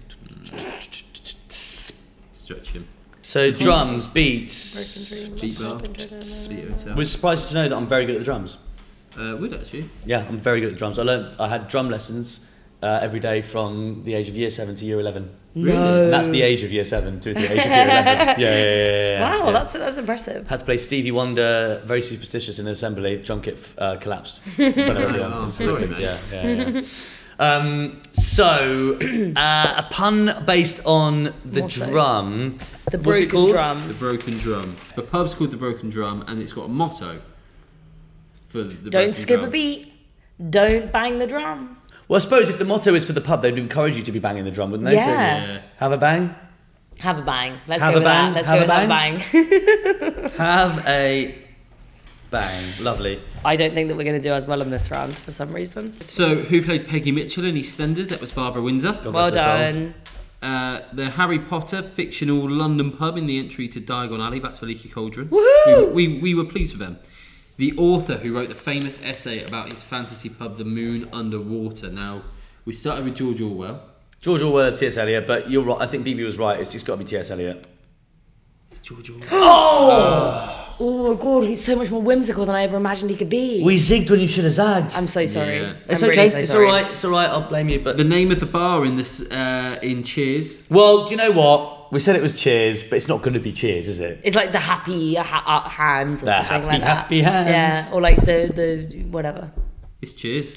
Stretch him. So drums, beats. Broken dreams, Beat bar. open to the- Beat hotel. We're surprised to know that I'm very good at the drums. Uh, would actually. Yeah, I'm very good at the drums. I learned. I had drum lessons uh, every day from the age of year seven to year eleven. No. And that's the age of year seven to the age of year eleven. Yeah, yeah, yeah. yeah, yeah Wow, yeah. that's that's impressive. Had to play Stevie Wonder, very superstitious in an assembly. Drum kit uh, collapsed in front of everyone. Oh, It was sorry, horrific. mate. Yeah, yeah, yeah. Um, so, uh, a pun based on the Motto. drum. The What's it broken called? The drum. Broken Drum. The pub's called the Broken Drum, and it's got a motto for the. the Don't Broken skip Drum. a beat. Don't bang the drum. Well, I suppose if the motto is for the pub, they'd encourage you to be banging the drum, wouldn't they? So, Yeah. Yeah. have a bang. Have a bang. Let's Have go a with bang, that. Let's have go a with have a bang. Have a bang. Lovely. I don't think that we're going to do as well in this round for some reason. So, who played Peggy Mitchell in EastEnders? That was Barbara Windsor. God Well bless her soul. done. Uh, the Harry Potter fictional London pub in the entry to Diagon Alley. That's for Leaky Cauldron. Woohoo! We, we, we were pleased with them. The author who wrote the famous essay about his fantasy pub, The Moon Underwater. Now, we started with George Orwell. George Orwell, T S Eliot, but you're right. I think B B was right. It's just got to be T S Eliot. George Orwell. Oh my god, he's so much more whimsical than I ever imagined he could be. We zigged when you should have zagged. I'm so sorry. Yeah. It's I'm okay. really so it's sorry. all right. It's all right. I'll blame you. But The name of the bar in this uh, in Cheers. well, do you know what? We said it was Cheers, but it's not going to be Cheers, is it? It's like the happy ha- uh, hands or The something happy, like that. happy hands. Yeah, or like the the whatever. It's Cheers.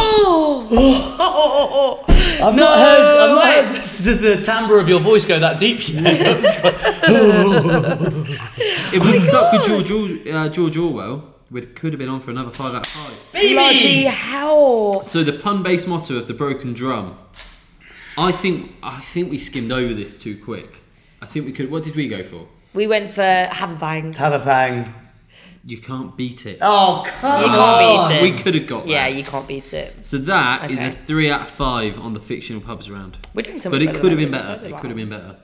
Oh! I've No not heard. I've not way. heard the, the timbre of your voice go that deep yet. If we'd stuck with George, Or- uh, George Orwell, we could have been on for another five out of five. Bloody hell! So the pun-based motto of the Broken Drum. I think I think we skimmed over this too quick. I think we could. What did we go for? We went for have a bang. Have a bang. You can't beat it. Oh, come You on. can't beat it. We could have got that. Yeah, you can't beat it. So that is a Okay. three out of five on the fictional pubs round. We're doing so much But it better could have than been I better. expected. It could have been better.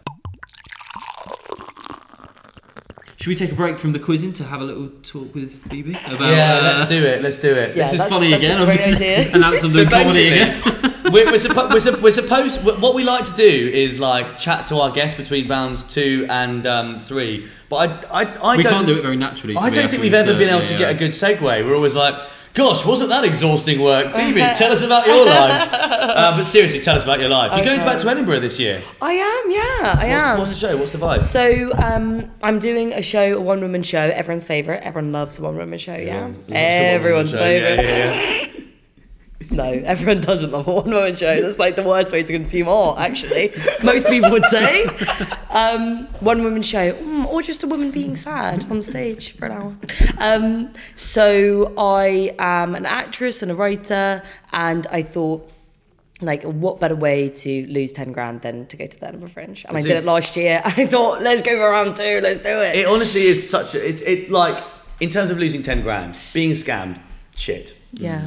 Should we take a break from the quizzing to have a little talk with B B about? Yeah, uh, let's do it. Let's do it. Yeah, this is that's- funny that's again. a I'm great just idea. announced I'm So doing comedy again. basically, we're, we're, suppo- we're, sup- we're supposed. What we like to do is like chat to our guests between rounds two and um, three. But I, I, I We don't. can't do it very naturally. so I we don't have think to we've ever insert been able the, to uh, get a good segue. We're always like, "Gosh, wasn't that exhausting work?" B B, tell us about your life. Uh, but seriously, tell us about your life. You're going Okay. back to Edinburgh this year. I am, yeah, I What's, am. what's the show? What's the vibe? So um, I'm doing a show, a one woman show. Everyone's favorite. Everyone loves a one woman show. Yeah, Loves the everyone's one-woman show. favorite. Yeah, yeah, yeah. No, everyone doesn't love a one woman show. That's like the worst way to consume art. Actually, most people would say um, one woman show, mm, or just a woman being sad on stage for an hour. Um, so I am an actress and a writer, and I thought, like, what better way to lose ten grand than to go to the Edinburgh Fringe? And I Is did it- it last year. And I thought, let's go for round two. Let's do it. It honestly is such a. It's it like in terms of losing ten grand, being scammed, shit. yeah.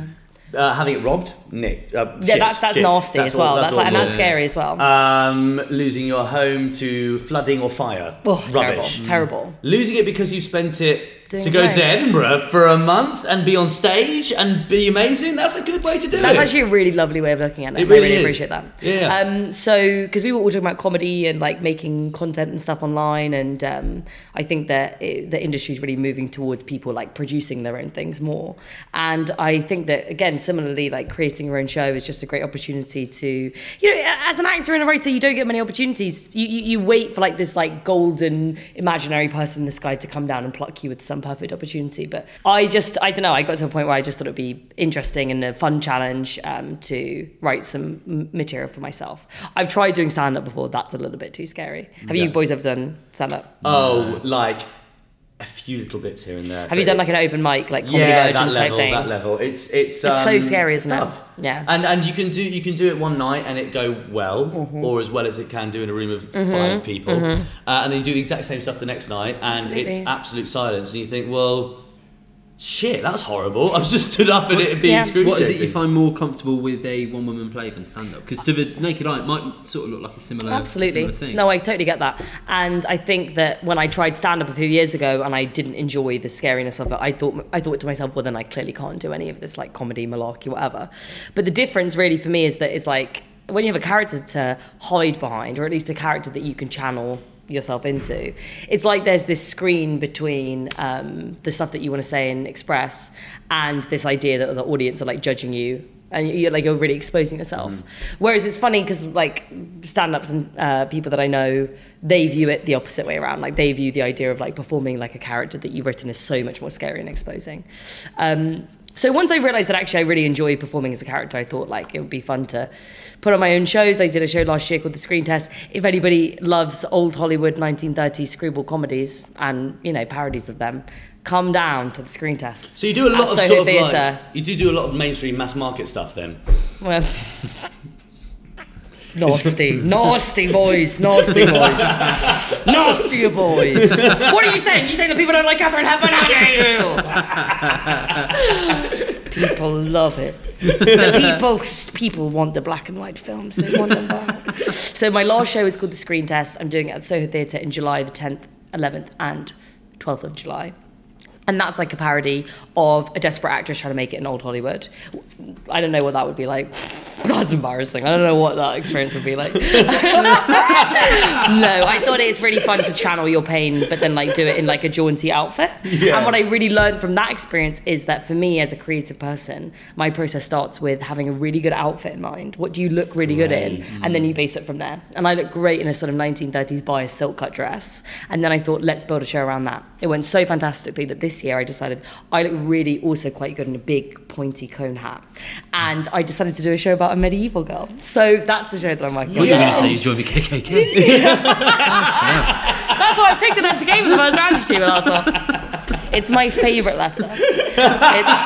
Uh, having it robbed, nicked. Uh, Yeah, shit, that's that's shit. nasty That's as well. all- That's, like, and awful. that's scary as well. Um, losing your home to flooding or fire. oh, terrible, Rubbish. terrible. Losing it because you spent it Doing to go great. to Edinburgh for a month and be on stage and be amazing. That's a good way to do That's it. actually a really lovely way of looking at it. It I really really is. appreciate that. Yeah. Um, so, because we were all talking about comedy and like making content and stuff online, and um, I think that it, the industry is really moving towards people like producing their own things more. And I think that again, similarly, like creating your own show is just a great opportunity to, you know, as an actor and a writer, you don't get many opportunities. You you, you wait for like this like golden imaginary person in the sky to come down and pluck you with some perfect opportunity. But I just, I don't know, I got to a point where I just thought it'd be interesting and a fun challenge um, to write some m- material for myself. I've tried doing stand-up before, that's a little bit too scary. Have Yeah. you boys ever done stand-up? Oh, like a few little bits here and there. Have you done like an open mic, like comedy yeah, that virgins type level, thing? that level. It's it's um, It's so scary, isn't it? tough. Yeah. And and you can do you can do it one night and it go well, Mm-hmm. or as well as it can do in a room of five people, uh, and then you do the exact same stuff the next night, and Absolutely. it's absolute silence, and you think, well, shit, that's horrible. I've just stood up and it being Yeah. excruciating. What is it you find more comfortable with a one-woman play than stand-up? Because to the naked eye, it might sort of look like a similar, Absolutely. similar thing. No, I totally get that. And I think that when I tried stand-up a few years ago and I didn't enjoy the scariness of it, I thought I thought to myself, well, then I clearly can't do any of this like comedy, malarkey, whatever. But the difference really for me is that it's like when you have a character to hide behind, or at least a character that you can channel yourself into, it's like there's this screen between um, the stuff that you want to say and express and this idea that the audience are like judging you and you're like you're really exposing yourself. Mm. Whereas it's funny because like stand-ups and uh, people that I know, they view it the opposite way around. Like they view the idea of like performing like a character that you've written as so much more scary and exposing. Um, so once I realised that actually I really enjoy performing as a character, I thought like it would be fun to put on my own shows. I did a show last year called The Screen Test. If anybody loves old Hollywood nineteen thirties screwball comedies and, you know, parodies of them, come down to The Screen Test. So you do a lot at of Soho sort of Theatre. like you do do a lot of mainstream mass market stuff then. Well, nasty, nasty boys, nasty boys, nastier boys. What are you saying? You saying that people don't like Catherine Hepburn? How dare you? People love it. The people, people want the black and white films. They want them back. So my last show is called The Screen Test. I'm doing it at Soho Theatre in July the tenth, eleventh, and twelfth of July. And that's like a parody of a desperate actress trying to make it in old Hollywood. I don't know what that would be like. That's embarrassing. I don't know what that experience would be like. No, I thought it's really fun to channel your pain, but then like do it in like a jaunty outfit. Yeah. And what I really learned from that experience is that for me as a creative person, my process starts with having a really good outfit in mind. What do you look really good in? And then you base it from there. And I look great in a sort of nineteen thirties bias silk cut dress. And then I thought, let's build a show around that. It went so fantastically that this year I decided I look really also quite good in a big pointy cone hat. And I decided to do a show about a medieval girl. So that's the show that I'm working What on. are you going to say? You joined the K K K? That's why I picked it as a game in the first round to you last one. It's my favourite letter. It's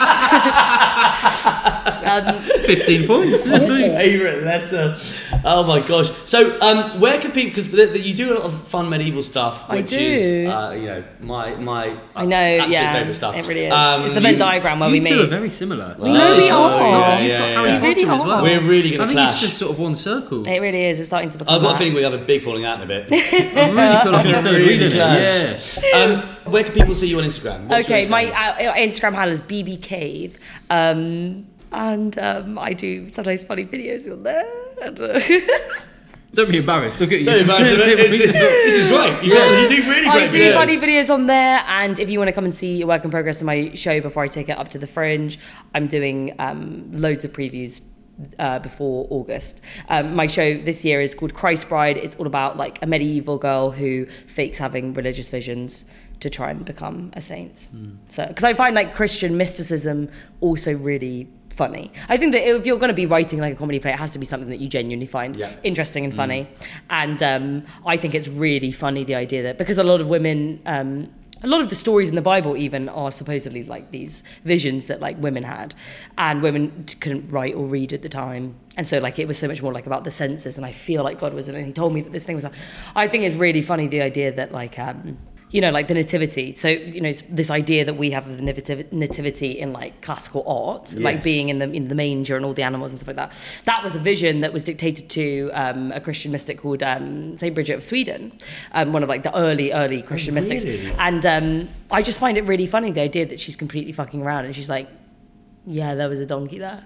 um, fifteen points. Favourite letter. Oh my gosh. So, um, where can people? Because you do a lot of fun medieval stuff, I which do. is, uh, you know, my my. I know, absolute yeah, favourite stuff. it really is. Um, it's the Venn you- diagram where You we two meet. are very similar. We know we Oh, are. yeah, You've yeah, got yeah. Harry Really Potter as are. well. We're really I gonna think clash. it's just sort of one circle. It really is. It's starting to become I've got a that. feeling we have a big falling out in a bit. I really feel like I'm third Really reading it. clash. Yeah. um, where can people see you on Instagram? What's your Okay, my Instagram? uh, Instagram handle is B B Cave. Um, and um, I do sometimes funny videos on there. And, uh, Don't be embarrassed. Look at you. Don't be embarrassed of it. It's- it's- This is great. You, you do really I great do videos. funny videos on there, and if you want to come and see a work in progress of my show before I take it up to the Fringe, I'm doing um, loads of previews uh, before August. Um, my show this year is called Christ Bride. It's all about like a medieval girl who fakes having religious visions to try and become a saint. Hmm. So, because I find like Christian mysticism also really funny. I think that if you're going to be writing like a comedy play, it has to be something that you genuinely find Yeah. interesting and funny. And um, I think it's really funny, the idea that because a lot of women, um, a lot of the stories in the Bible even are supposedly like these visions that like women had, and women t- couldn't write or read at the time. And so like it was so much more like about the senses, and I feel like God was in it and he told me that this thing was. I think it's really funny, the idea that like, um, you know, like the nativity. So, you know, this idea that we have of the nativ- nativity in like classical art, Yes. like being in the in the manger and all the animals and stuff like that. That was a vision that was dictated to um, a Christian mystic called um, Saint Bridget of Sweden, um, one of like the early, early Christian Oh, really? mystics. And um, I just find it really funny, the idea that she's completely fucking around and she's like, yeah, there was a donkey there.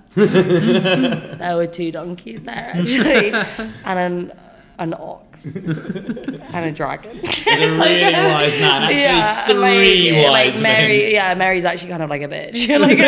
There were two donkeys there, actually. And an, an ox. And a dragon. He's a really wise man. Actually, yeah, three like, wise like Mary, men. yeah, Mary's actually kind of like a bitch. Like,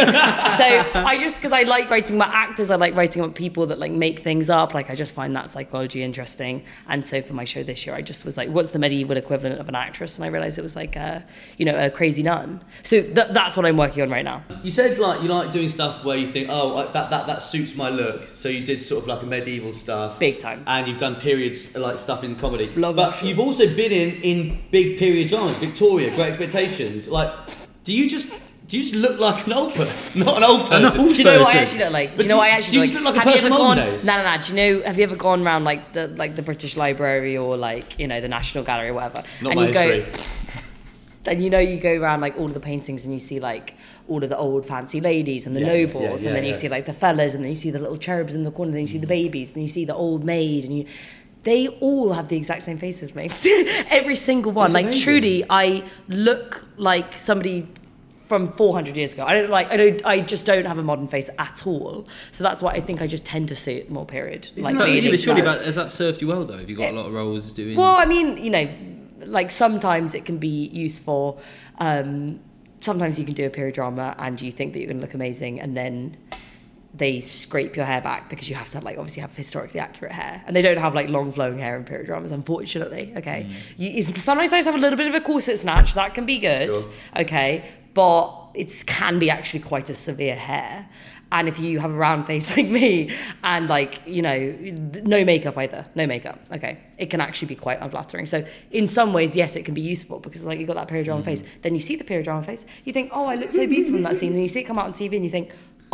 so I just, because I like writing about actors, I like writing about people that like make things up. Like I just find that psychology interesting. And so for my show this year, I just was like, what's the medieval equivalent of an actress? And I realized it was like, a, you know, a crazy nun. So th- that's what I'm working on right now. You said like you like doing stuff where you think, oh, like, that that that suits my look. So you did sort of like a medieval stuff, Big time. and you've done periods like stuff in comedy. Love but that shit. you've also been in in big period dramas, Victoria, Great Expectations. Like, do you just do you just look like an old person? Not an old person. old Do you know what I person. actually look like? Do But you know do- what I actually do you look just like? look like a Have you person ever olden gone? days? No, no, no. Do you know? Have you ever gone around like the like the British Library or like you know the National Gallery or whatever? Not and my you go, history. and you know you go around like all of the paintings and you see like all of the old fancy ladies and the Yeah, nobles, yeah, and yeah, then you yeah. see like the fellas, and then you see the little cherubs in the corner, then you see the babies, then you see the old maid, and you. They all have the exact same face as me. Every single one. It's like amazing. truly, I look like somebody from four hundred years ago. I don't like. I don't. I just don't have a modern face at all. So that's why I think I just tend to suit more period. Like that really. really But surely, sad? but has that served you well though? Have you got a lot of roles doing? Well, I mean, you know, like sometimes it can be useful. Um, sometimes you can do a period drama and you think that you're going to look amazing, and then they scrape your hair back because you have to like obviously have historically accurate hair, and they don't have like long flowing hair in period dramas, unfortunately. Okay, Mm. you, it's- sometimes I just have a little bit of a corset snatch that can be good. Sure. Okay, but it can be actually quite a severe hair. And if you have a round face like me and like, you know, no makeup either, no makeup, okay, it can actually be quite unflattering. So in some ways, yes, it can be useful because like you got that period drama face. Then you see the period drama face, you think, oh, I look so beautiful in that scene. Then you see it come out on T V and you think,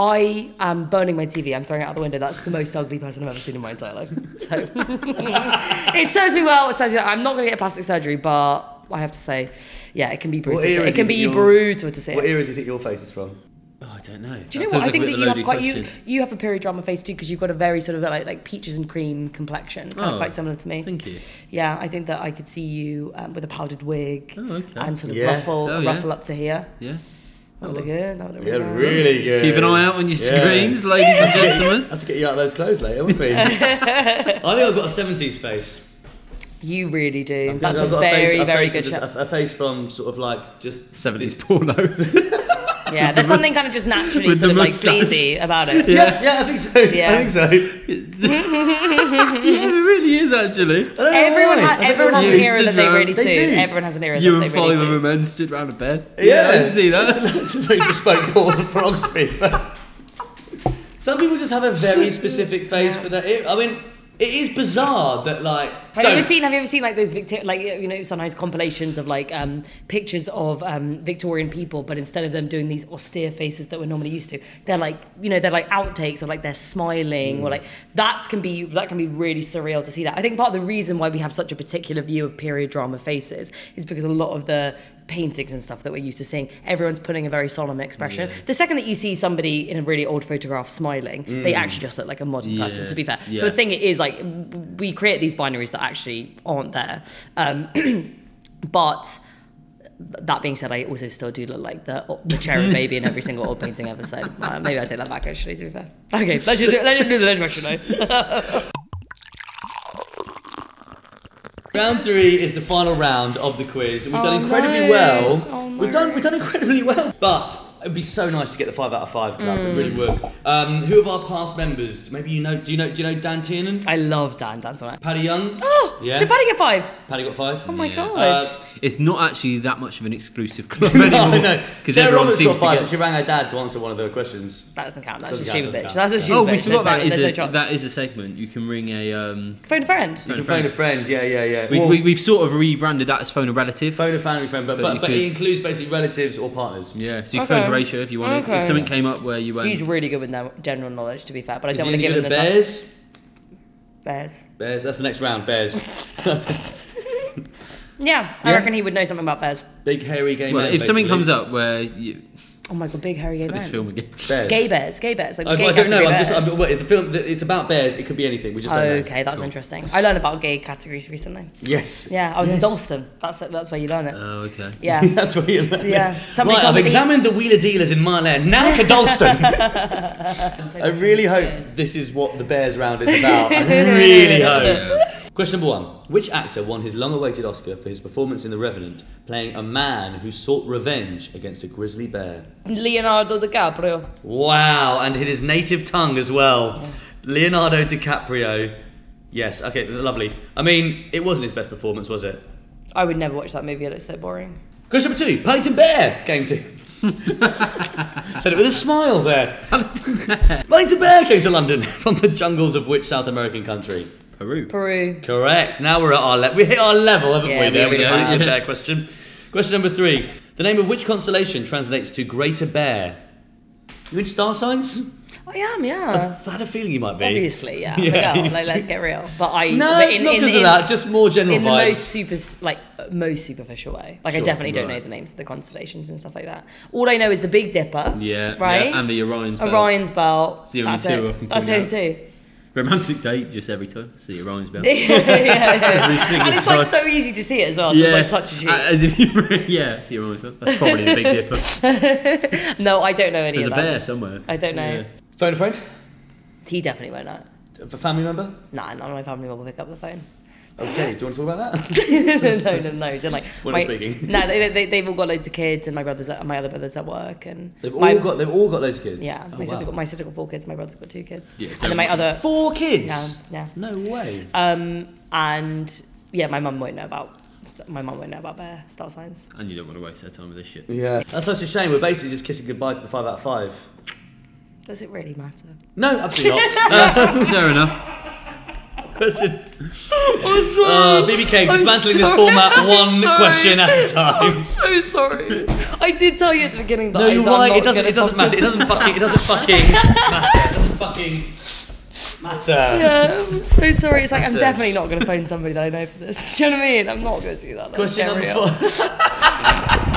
I am burning my T V, I'm throwing it out the window. That's the most ugly person I've ever seen in my entire life. So it serves me well. It serves me well. I'm not going to get plastic surgery, but I have to say, yeah, it can be brutal. era It do can you be think your- brutal to see What it. era do you think your face is from? Oh, I don't know. Do you know what? I think that you have quite you you have a period drama face too because you've got a very sort of like like peaches and cream complexion, kind Oh, of quite similar to me. Thank you. Yeah, I think that I could see you um, with a powdered wig Oh, okay. and sort of Yeah. ruffle Oh, yeah. ruffle up to here. Yeah. That would look good. That would look Yeah, really, really good. Keep an eye out on your Yeah. screens, ladies and gentlemen. I have to get you out of those clothes later, wouldn't we? I think I've got a seventies face. You really do. I've That's got a a very face, a very face good of show. just- a, a face from sort of like just seventies pornos. Yeah, there's something kind of just naturally with sort the of like moustache. sleazy about it. Yeah, yeah, I think so. Yeah. I think so. Yeah, it really is actually. I don't know Everyone, why. ha- I don't everyone know has why. an You era sit that they round- really They suit. do. Everyone has an era You that and they really five other suit. men stood round a bed. Yeah, I see that. It's a very bespoke porn pornography. But some people just have a very specific face for that era. I mean, it is bizarre that like. Have so, you ever seen? Have you ever seen like those Victor, like you know, sometimes compilations of like um, pictures of um, Victorian people, but instead of them doing these austere faces that we're normally used to, they're like you know they're like outtakes of like they're smiling or like that can be that can be really surreal to see that. I think part of the reason why we have such a particular view of period drama faces is because a lot of the paintings and stuff that we're used to seeing, everyone's putting a very solemn expression. The second that you see somebody in a really old photograph smiling, they actually just look like a modern person. Yeah. To be fair, Yeah. so the thing is like we create these binaries that actually aren't there. Um, but that being said, I also still do look like the the cherub baby in every single old painting ever. So uh, maybe I take that back. Actually, to be fair. Okay, let's just do, let's just do the next question now. round three is the final round of the quiz, and we've Oh, done incredibly no. well. Oh, we've no. done we've done incredibly well, but. It'd be so nice to get the five out of five club. Mm. It really would. Um, who of our past members? Maybe you know. Do you know? Do you know Dan Tiernan? I love Dan dance on it. Paddy Young. Oh, Yeah. did Paddy get five? Paddy got five. Oh my Yeah. god. Uh, It's not actually that much of an exclusive club no, anymore. no. Because Sarah everyone Roberts seems got to five, get. but she rang her dad to answer one of the questions. that doesn't count. That's Doesn't a count, stupid doesn't bitch. count. That's a stupid Oh, we bitch. forgot There's that no, is there's no a chance. that is a segment. You can ring a. Um, Phone a friend. You can friend. phone a friend. Yeah, yeah, yeah. we, Well, we, we've sort of rebranded that as phone a relative. phone a family friend, but But but, you but could- it includes basically relatives or partners. Yeah, so you Okay. can phone Horatio if you wanted. Okay. If something came up where you went. He's really good with no- general knowledge, to be fair, but I Is don't he want to any give good him at the bears? Bears. Bears. That's the next round. Bears. Yeah, I Yeah. reckon he would know something about bears. Big hairy gay Well, man. if something basically. comes up where you Oh my god, big hairy gay this man. film again, Bears. Gay bears, gay bears, like I, gay I don't know. category I'm just. bears. I'm, wait, the film. It's about bears. It could be anything. We just Oh, don't know. okay, that's interesting. I learned about gay categories recently. Yes. Yeah, I was in Yes. Dalston. That's that's where you learn it. oh okay. Yeah. That's what you learn. Yeah. Somebody Right, told I've me that he- examined the wheeler dealers in my land. Now to Dalston. I really hope Bears. this is what the Bears round is about. I really hope. Question number one. Which actor won his long-awaited Oscar for his performance in The Revenant, playing a man who sought revenge against a grizzly bear? Leonardo DiCaprio. Wow, and in his native tongue as well. Leonardo DiCaprio. Yes, okay, lovely. I mean, it wasn't his best performance, was it? I would never watch that movie. It looks so boring. Question number two. Paddington Bear came to... Said it with a smile there. Paddington Bear came to London from the jungles of which South American country? Peru. Peru. Correct. Now we're at our level. We hit our level, haven't Yeah, we? There we with the go. Paddington Yeah. Bear question. Question number three. The name of which constellation translates to Greater Bear? You in star signs? I am, yeah. I had a feeling you might be. Obviously, yeah. Yeah. Miguel, like, let's get real. But I No, but in, not in, because in, of that. Just more general in the vibes. most super, like uh, most superficial way. Like Sure, I definitely don't right. know the names of the constellations and stuff like that. All I know is the Big Dipper. Yeah. Right. Yeah, and the Orion's Belt. Orion's Belt. It's the only That's two I it. can That's the point only out. two. Romantic date just every time. See Orion's Belt. yeah, yeah. Every single And it's time. like so easy to see it as well. So it's like such a cheat. uh, As if you yeah, see Orion's Belt. That's probably the Big Dipper. No, I don't know any There's a of that. bear somewhere. I don't know. Yeah. Phone a friend? He definitely won't know. A family member? Nah, none of my family will pick up the phone. Okay, do you want to talk about that? no, no, no. So like, We're my, not speaking. No, they, they, they've all got loads of kids, and my brothers, at, my other brothers at work, and They've my, all got. They've all got loads of kids. Yeah, Oh, my sister wow. got my sister got four kids. My brother's got two kids. Yeah, and then my other Four kids. yeah, yeah. No way. Um, and yeah, my mum won't know about my mum won't know about bear star signs. And you don't want to waste their time with this shit. Yeah. That's such a shame. We're basically just kissing goodbye to the five out of five. Does it really matter? No, absolutely not. Fair enough. Question. Uh, B B K, dismantling this sorry. format one sorry. question at a time. So sorry. I did tell you at the beginning that No, I, you're that I'm right. not It doesn't. gonna It doesn't talk matter. It this doesn't fucking. It doesn't fucking matter. It doesn't fucking matter. Yeah, I'm so sorry. It's like I'm Matter. definitely not going to phone somebody that I know for this. Do you know what I mean? I'm not going to do that. Let's Question get number real. four.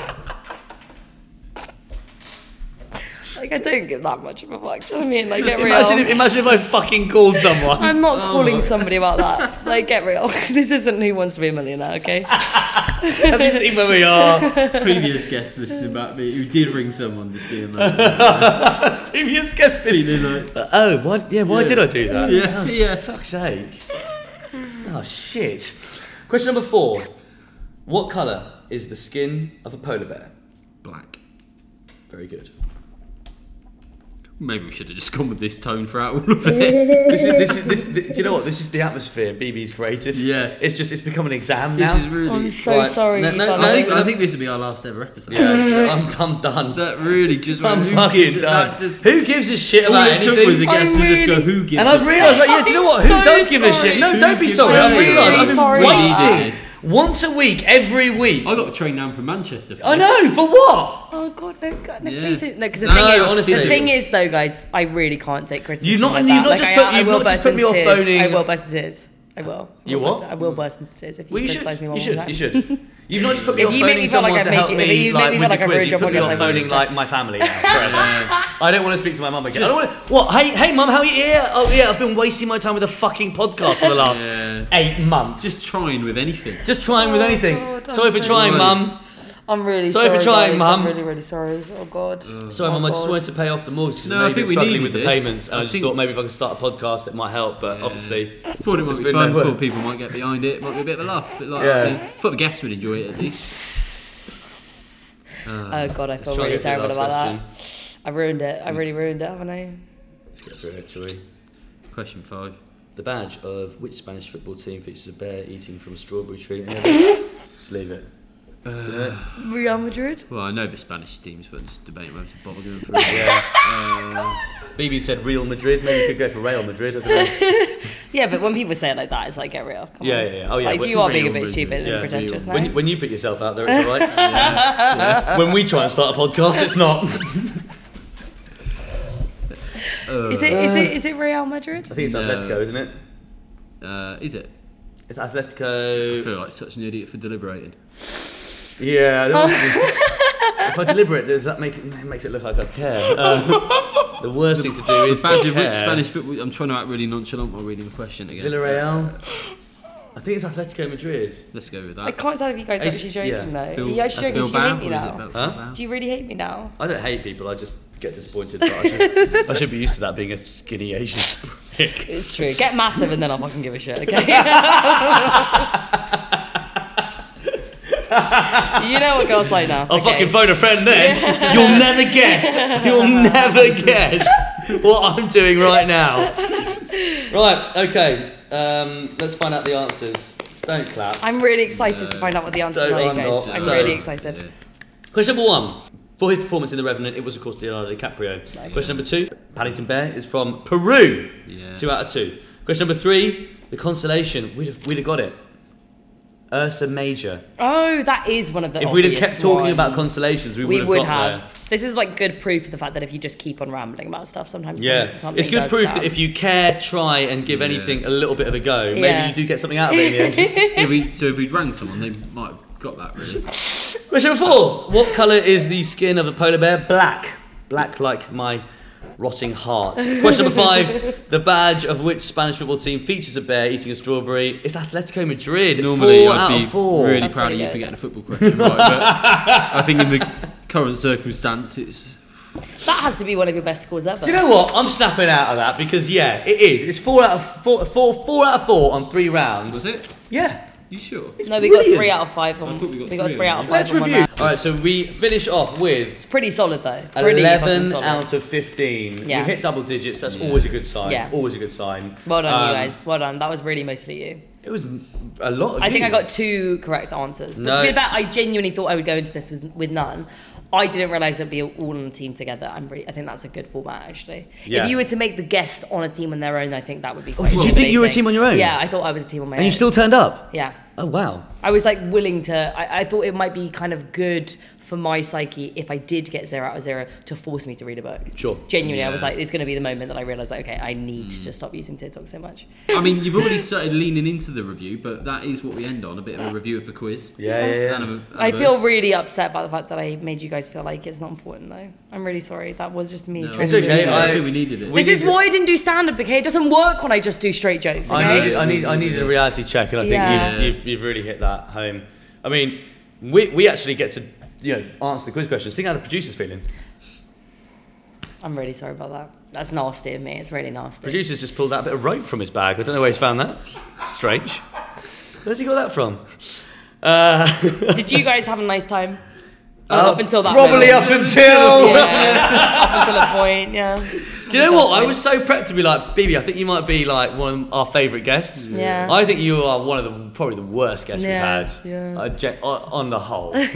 Like I don't give that much of a fuck. Do you know what I mean? Like get Imagine real. if, imagine if I fucking called someone. I'm not calling somebody about that. Like get real. This isn't Who Wants to Be a Millionaire, okay? Have you seen where we are? Previous guest listening back me who did ring someone just being like, Previous guest feeling like, Uh, oh, why, yeah, why Yeah. did I do that? yeah, Oh, yeah. fuck's sake. Oh, shit. Question number four. What colour is the skin of a polar bear? Black. Very good. Maybe we should have just gone with this tone throughout all of it. This is, this is, this, do you know what? This is the atmosphere B B's created. Yeah. It's just, it's become an exam This now. is really. I'm so Right. sorry. No, no, but no, I think no. I think this will be our last ever episode. Yeah, I'm, I'm done. That really just I'm who fucking gives a- done. that just- Who gives a shit all about it took anything? was a guest I'm to just go, really- who gives And a I've realised, like, yeah, do you know what? Who I'm does so give a shit? No, Who don't be gives sorry. a I've shit? realised I'm I've been sorry about wasting that. once a week, every week. I got a train down from Manchester. For I this. know, for what? Oh god, no, god, no, Yeah. please don't. No, because the No, thing is, honestly. the thing is though, guys, I really can't take criticism. You've not- like you've that. not Like, just I, put- I you've will not just burst put into me off tears. phoning- I will burst into tears. I will. I You will what? burst- I will burst into tears if you Well, you should. criticise me one You more should. time. You should. You've not just put me If off you make phoning me feel like someone I've to made help you- me, if you make like me with feel the like I've quiz. ruined You your put me podcast, off I will phoning just like go. my family now forever. I don't want to speak to my mum again. I don't want to, what? Hey, hey, mum, how are you? Yeah, oh yeah, I've been wasting my time with a fucking podcast for the last Yeah. eight months. Just trying with anything. Just trying with Oh, anything. God, I'm sorry for so trying, sorry. mum. I'm really Sorry sorry. for trying, guys. Mum. I'm really, really sorry. Oh god. Sorry, Oh, mum. I just God. wanted to pay off the mortgage because No, I know I you've think been we struggling with needed the this. payments. And I I just think- thought maybe if I could start a podcast, it might help. But Yeah. obviously, Thought it might It's be been fun. no work. Thought people might get behind it. Might be a bit of a laugh. A bit like Yeah. I thought the guests would enjoy it at least. Uh, Oh god, I feel try and really get through the terrible last about question. that. I ruined it. I really ruined it, haven't I? let's get through it, shall we? question five. The badge of which Spanish football team features a bear eating from a strawberry tree? Yeah, just leave it. Do you know it? Real Madrid. Well, I know the Spanish teams, but just debating whether to bother going through. it. Yeah. Uh, B B said Real Madrid. Maybe you could go for Real Madrid. I don't know. Yeah, but when people say it like that, it's like get real. Come Yeah, on. yeah, yeah. Oh, yeah. Like when- you are being a Real bit Madrid. stupid Yeah, and pretentious now. When, when you put yourself out there, it's all right. Yeah. When we try and start a podcast, it's not. uh, Is it is it is it Real Madrid? I think it's No. Atletico, isn't it? Uh, is it? It's I Atletico. feel like such an idiot for deliberating. Yeah. there must be- If I deliberate, does that make it, it makes it look like I care? Uh, the worst thing to do is The badge to of which care. Spanish football? I'm trying to act really nonchalant while reading the question again. Villarreal. I think it's Atletico Madrid. Let's go with I that. can't tell if you guys are It's- actually joking yeah. though. Bill- Are you actually joking? Do you Bilbao, hate me or is it now? Bil- Huh? Bilbao? Do you really hate me now? I don't hate people. I just get disappointed. But I, should, I should be used to that being a skinny Asian prick. It's true. Get massive and then I'll fucking give a shit, okay? You know what girls like now. I'll okay. fucking phone a friend then. You'll never guess. You'll never guess what I'm doing right now. Right, okay. Um, let's find out the answers. Don't clap. I'm really excited to find out what the answers Don't are, you I'm guys. not. I'm So- really excited. Yeah. Question number one. For his performance in The Revenant, it was, of course, Leonardo DiCaprio. Nice. Question number two. Paddington Bear is from Peru. Yeah. Two out of two. Question number three. The constellation. We'd have, we'd have got it. Ursa Major. Oh, that is one of the If we'd have obvious kept talking about ones. constellations, we, we would would have got have. there. This is like good proof of the fact that if you just keep on rambling about stuff, sometimes Yeah, something, something it's good does proof come. that if you care, try, and give Yeah. anything a little bit of a go, maybe Yeah. you do get something out of it in the end. Yeah, we, so if we'd rang someone, they might have got that really. Question number four. What colour is the skin of a polar bear? Black. Black like my rotting heart. Question number five. The badge of which Spanish football team features a bear eating a strawberry? It's Atletico Madrid. Normally, four I'd out be of four. really That's proud pretty of you for good. getting a football question right, but I think in the current circumstance, it's That has to be one of your best scores ever. Do you know what? I'm snapping out of that because yeah, it is. It's four out of four, four, four out of four on three rounds. was it? Yeah. You sure? no, we got brilliant. three out of five. On, I thought we got we got three three on out of it. five. Let's on one review. round. All right, so we finish off with It's pretty solid though. Pretty fucking eleven solid. out of fifteen. Yeah. You hit double digits. That's Yeah. always a good sign. Yeah. Always a good sign. Well done, Um, you guys. Well done. That was really mostly you. It was a lot of I think you. I got two correct answers. But No. to be fair, I genuinely thought I would go into this with, with none. I didn't realise it'd be all on a team together. I'm really, I think that's a good format, actually. Yeah. If you were to make the guest on a team on their own, I think that would be quite did you think you were a intimidating. team on your own? Yeah, I thought I was a team on my And own. you still turned up. Yeah. Oh wow. I was like willing to, I, I thought it might be kind of good for my psyche if I did get zero out of zero to force me to read a book. Sure. Genuinely, I was Yeah. like, it's going to be the moment that I realised, like, okay, I need to just stop using TikTok so much. I mean, you've already started leaning into the review, but that is what we end on, a bit of a review of the quiz. Yeah, yeah, yeah. And a- and I a feel verse. really upset about the fact that I made you guys feel like it's not important, though. I'm really sorry. That was just me No, trying It's to okay, do I- I think we needed it. we This is need- why I didn't do stand-up, okay? It doesn't work when I just do straight jokes, okay? I needed, I need, I needed a reality check, and I think Yeah. you've, you've, you've really hit that home. I mean, we, we actually get to, you know, answer the quiz questions. Think how the producer's feeling. I'm really sorry about that. That's nasty of me. It's really nasty. Producer's just pulled out a bit of rope from his bag. I don't know where he's found that. Strange. Where's he got that from? Uh, Did you guys have a nice time? uh, up until that probably moment. up until. Yeah, up until a point, yeah. Do you know what? I was so prepped to be like, B B, I think you might be like one of our favourite guests. Yeah. I think you are one of the probably the worst guests Yeah, we've had. yeah. Uh, ge- on, on the whole. on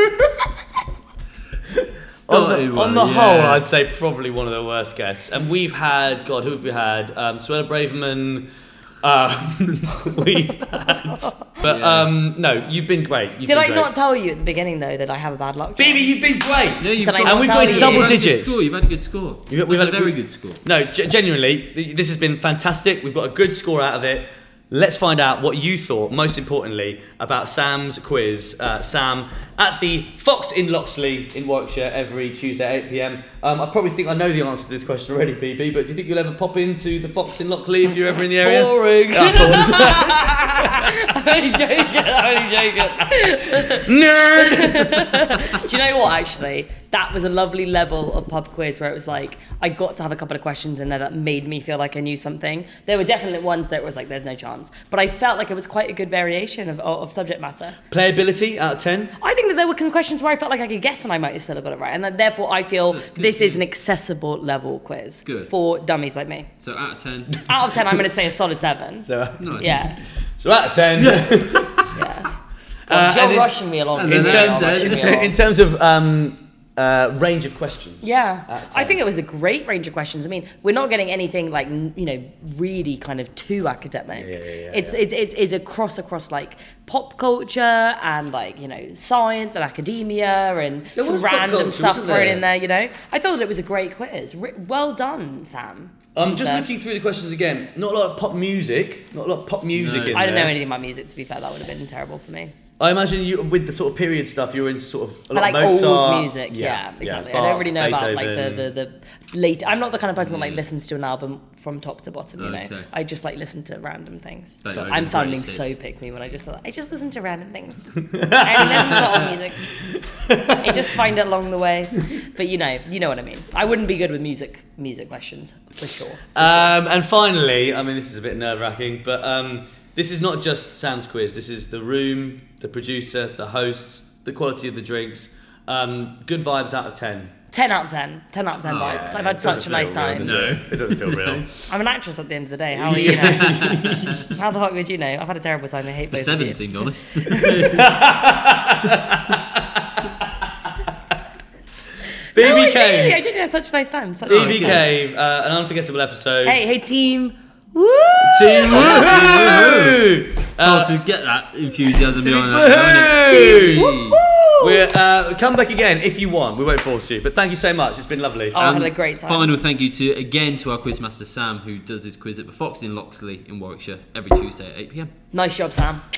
Started the, well, on the yeah. whole, I'd say probably one of the worst guests. And we've had, God, who have we had? Um, Suella Braverman. Um, we've had. But Yeah. um, no, you've been great. You've Did been I great. not tell you at the beginning, though, that I have a bad luck? B B, you've been great. No, you've Did I got, not and we've tell got into you? double you've had a good digits. score. You've had a good score. You've- That's we've had a a- very we- good score. No, g- genuinely, this has been fantastic. We've got a good score out of it. Let's find out what you thought, most importantly, about Sam's quiz. Uh, Sam, at the Fox in Loxley in Warwickshire every Tuesday at eight p.m. Um, I probably think I know the answer to this question already, B B, but do you think you'll ever pop into the Fox in Loxley if you're ever in the area? Boring. Yeah, of course. I'm only joking. I'm only joking. Nerd! Do you know what, actually? That was a lovely level of pub quiz where it was like, I got to have a couple of questions in there that made me feel like I knew something. There were definitely ones that was like, there's no chance. But I felt like it was quite a good variation of, of subject matter. Playability out of ten? I think that there were some questions where I felt like I could guess and I might have still got it right. And that, therefore, I feel So it's good this for is you. an accessible level quiz Good. for dummies like me. So out of ten. Out of ten, I'm going to say a solid seven. So, Nice. Yeah, so out of ten. yeah. Uh, God, you're and in- rushing me along. and in then You're terms, rushing me in, along. in terms of um, uh, range of questions. Yeah, out of I ten. think it was a great range of questions. I mean, we're not getting anything like n- you know really kind of too academic. Yeah, yeah, yeah, it's, yeah. it's it's it's a cross across like pop culture and like you know science and academia and There some was pop random culture, stuff wasn't thrown there? in there. You know, I thought it was a great quiz. Re- well done, Sam. I'm just So- looking through the questions again. Not a lot of pop music. Not a lot of pop music No. in I don't there. know anything about music, to be fair. That would have been terrible for me. I imagine you, with the sort of period stuff, you're into sort of a I lot like of Mozart. old music, yeah, exactly. I Bach, don't really know about like the, Beethoven. the, the late. I'm not the kind of person that like listens to an album from top to bottom. You know, Okay. I just like listen to random things. Like I'm overrated sounding hits. so pick me when I just thought I just listen to random things. I listen to old music. I just find it along the way. But you know, you know what I mean. I wouldn't be good with music music questions for sure. For Um, and finally, I mean, this is a bit nerve wracking, but um, this is not just Sam's quiz. This is the room, the producer, the hosts, the quality of the drinks. Um, good vibes out of ten. ten out of ten. ten out of ten Oh, vibes. Yeah, I've it had such doesn't a nice feel real, time. does it? It doesn't feel real. I'm an actress at the end of the day. How are you? Know? How the fuck would you know? I've had a terrible time. I hate The both of seven you. seemed honest. B B No, I genuinely, I Cave. genuinely had such a nice time. Such a B nice B time. Cave, uh, an unforgettable episode. Hey, hey, team. Woo! Team woohoo! It's hard to get that enthusiasm behind that. Woohoo! isn't it? We're, uh, come back again if you want. We won't force you. But thank you so much. It's been lovely. Oh, I had Um, a great time. Final thank you to again to our quizmaster Sam, who does his quiz at the Fox in Loxley in Warwickshire every Tuesday at eight p.m. Nice job, Sam.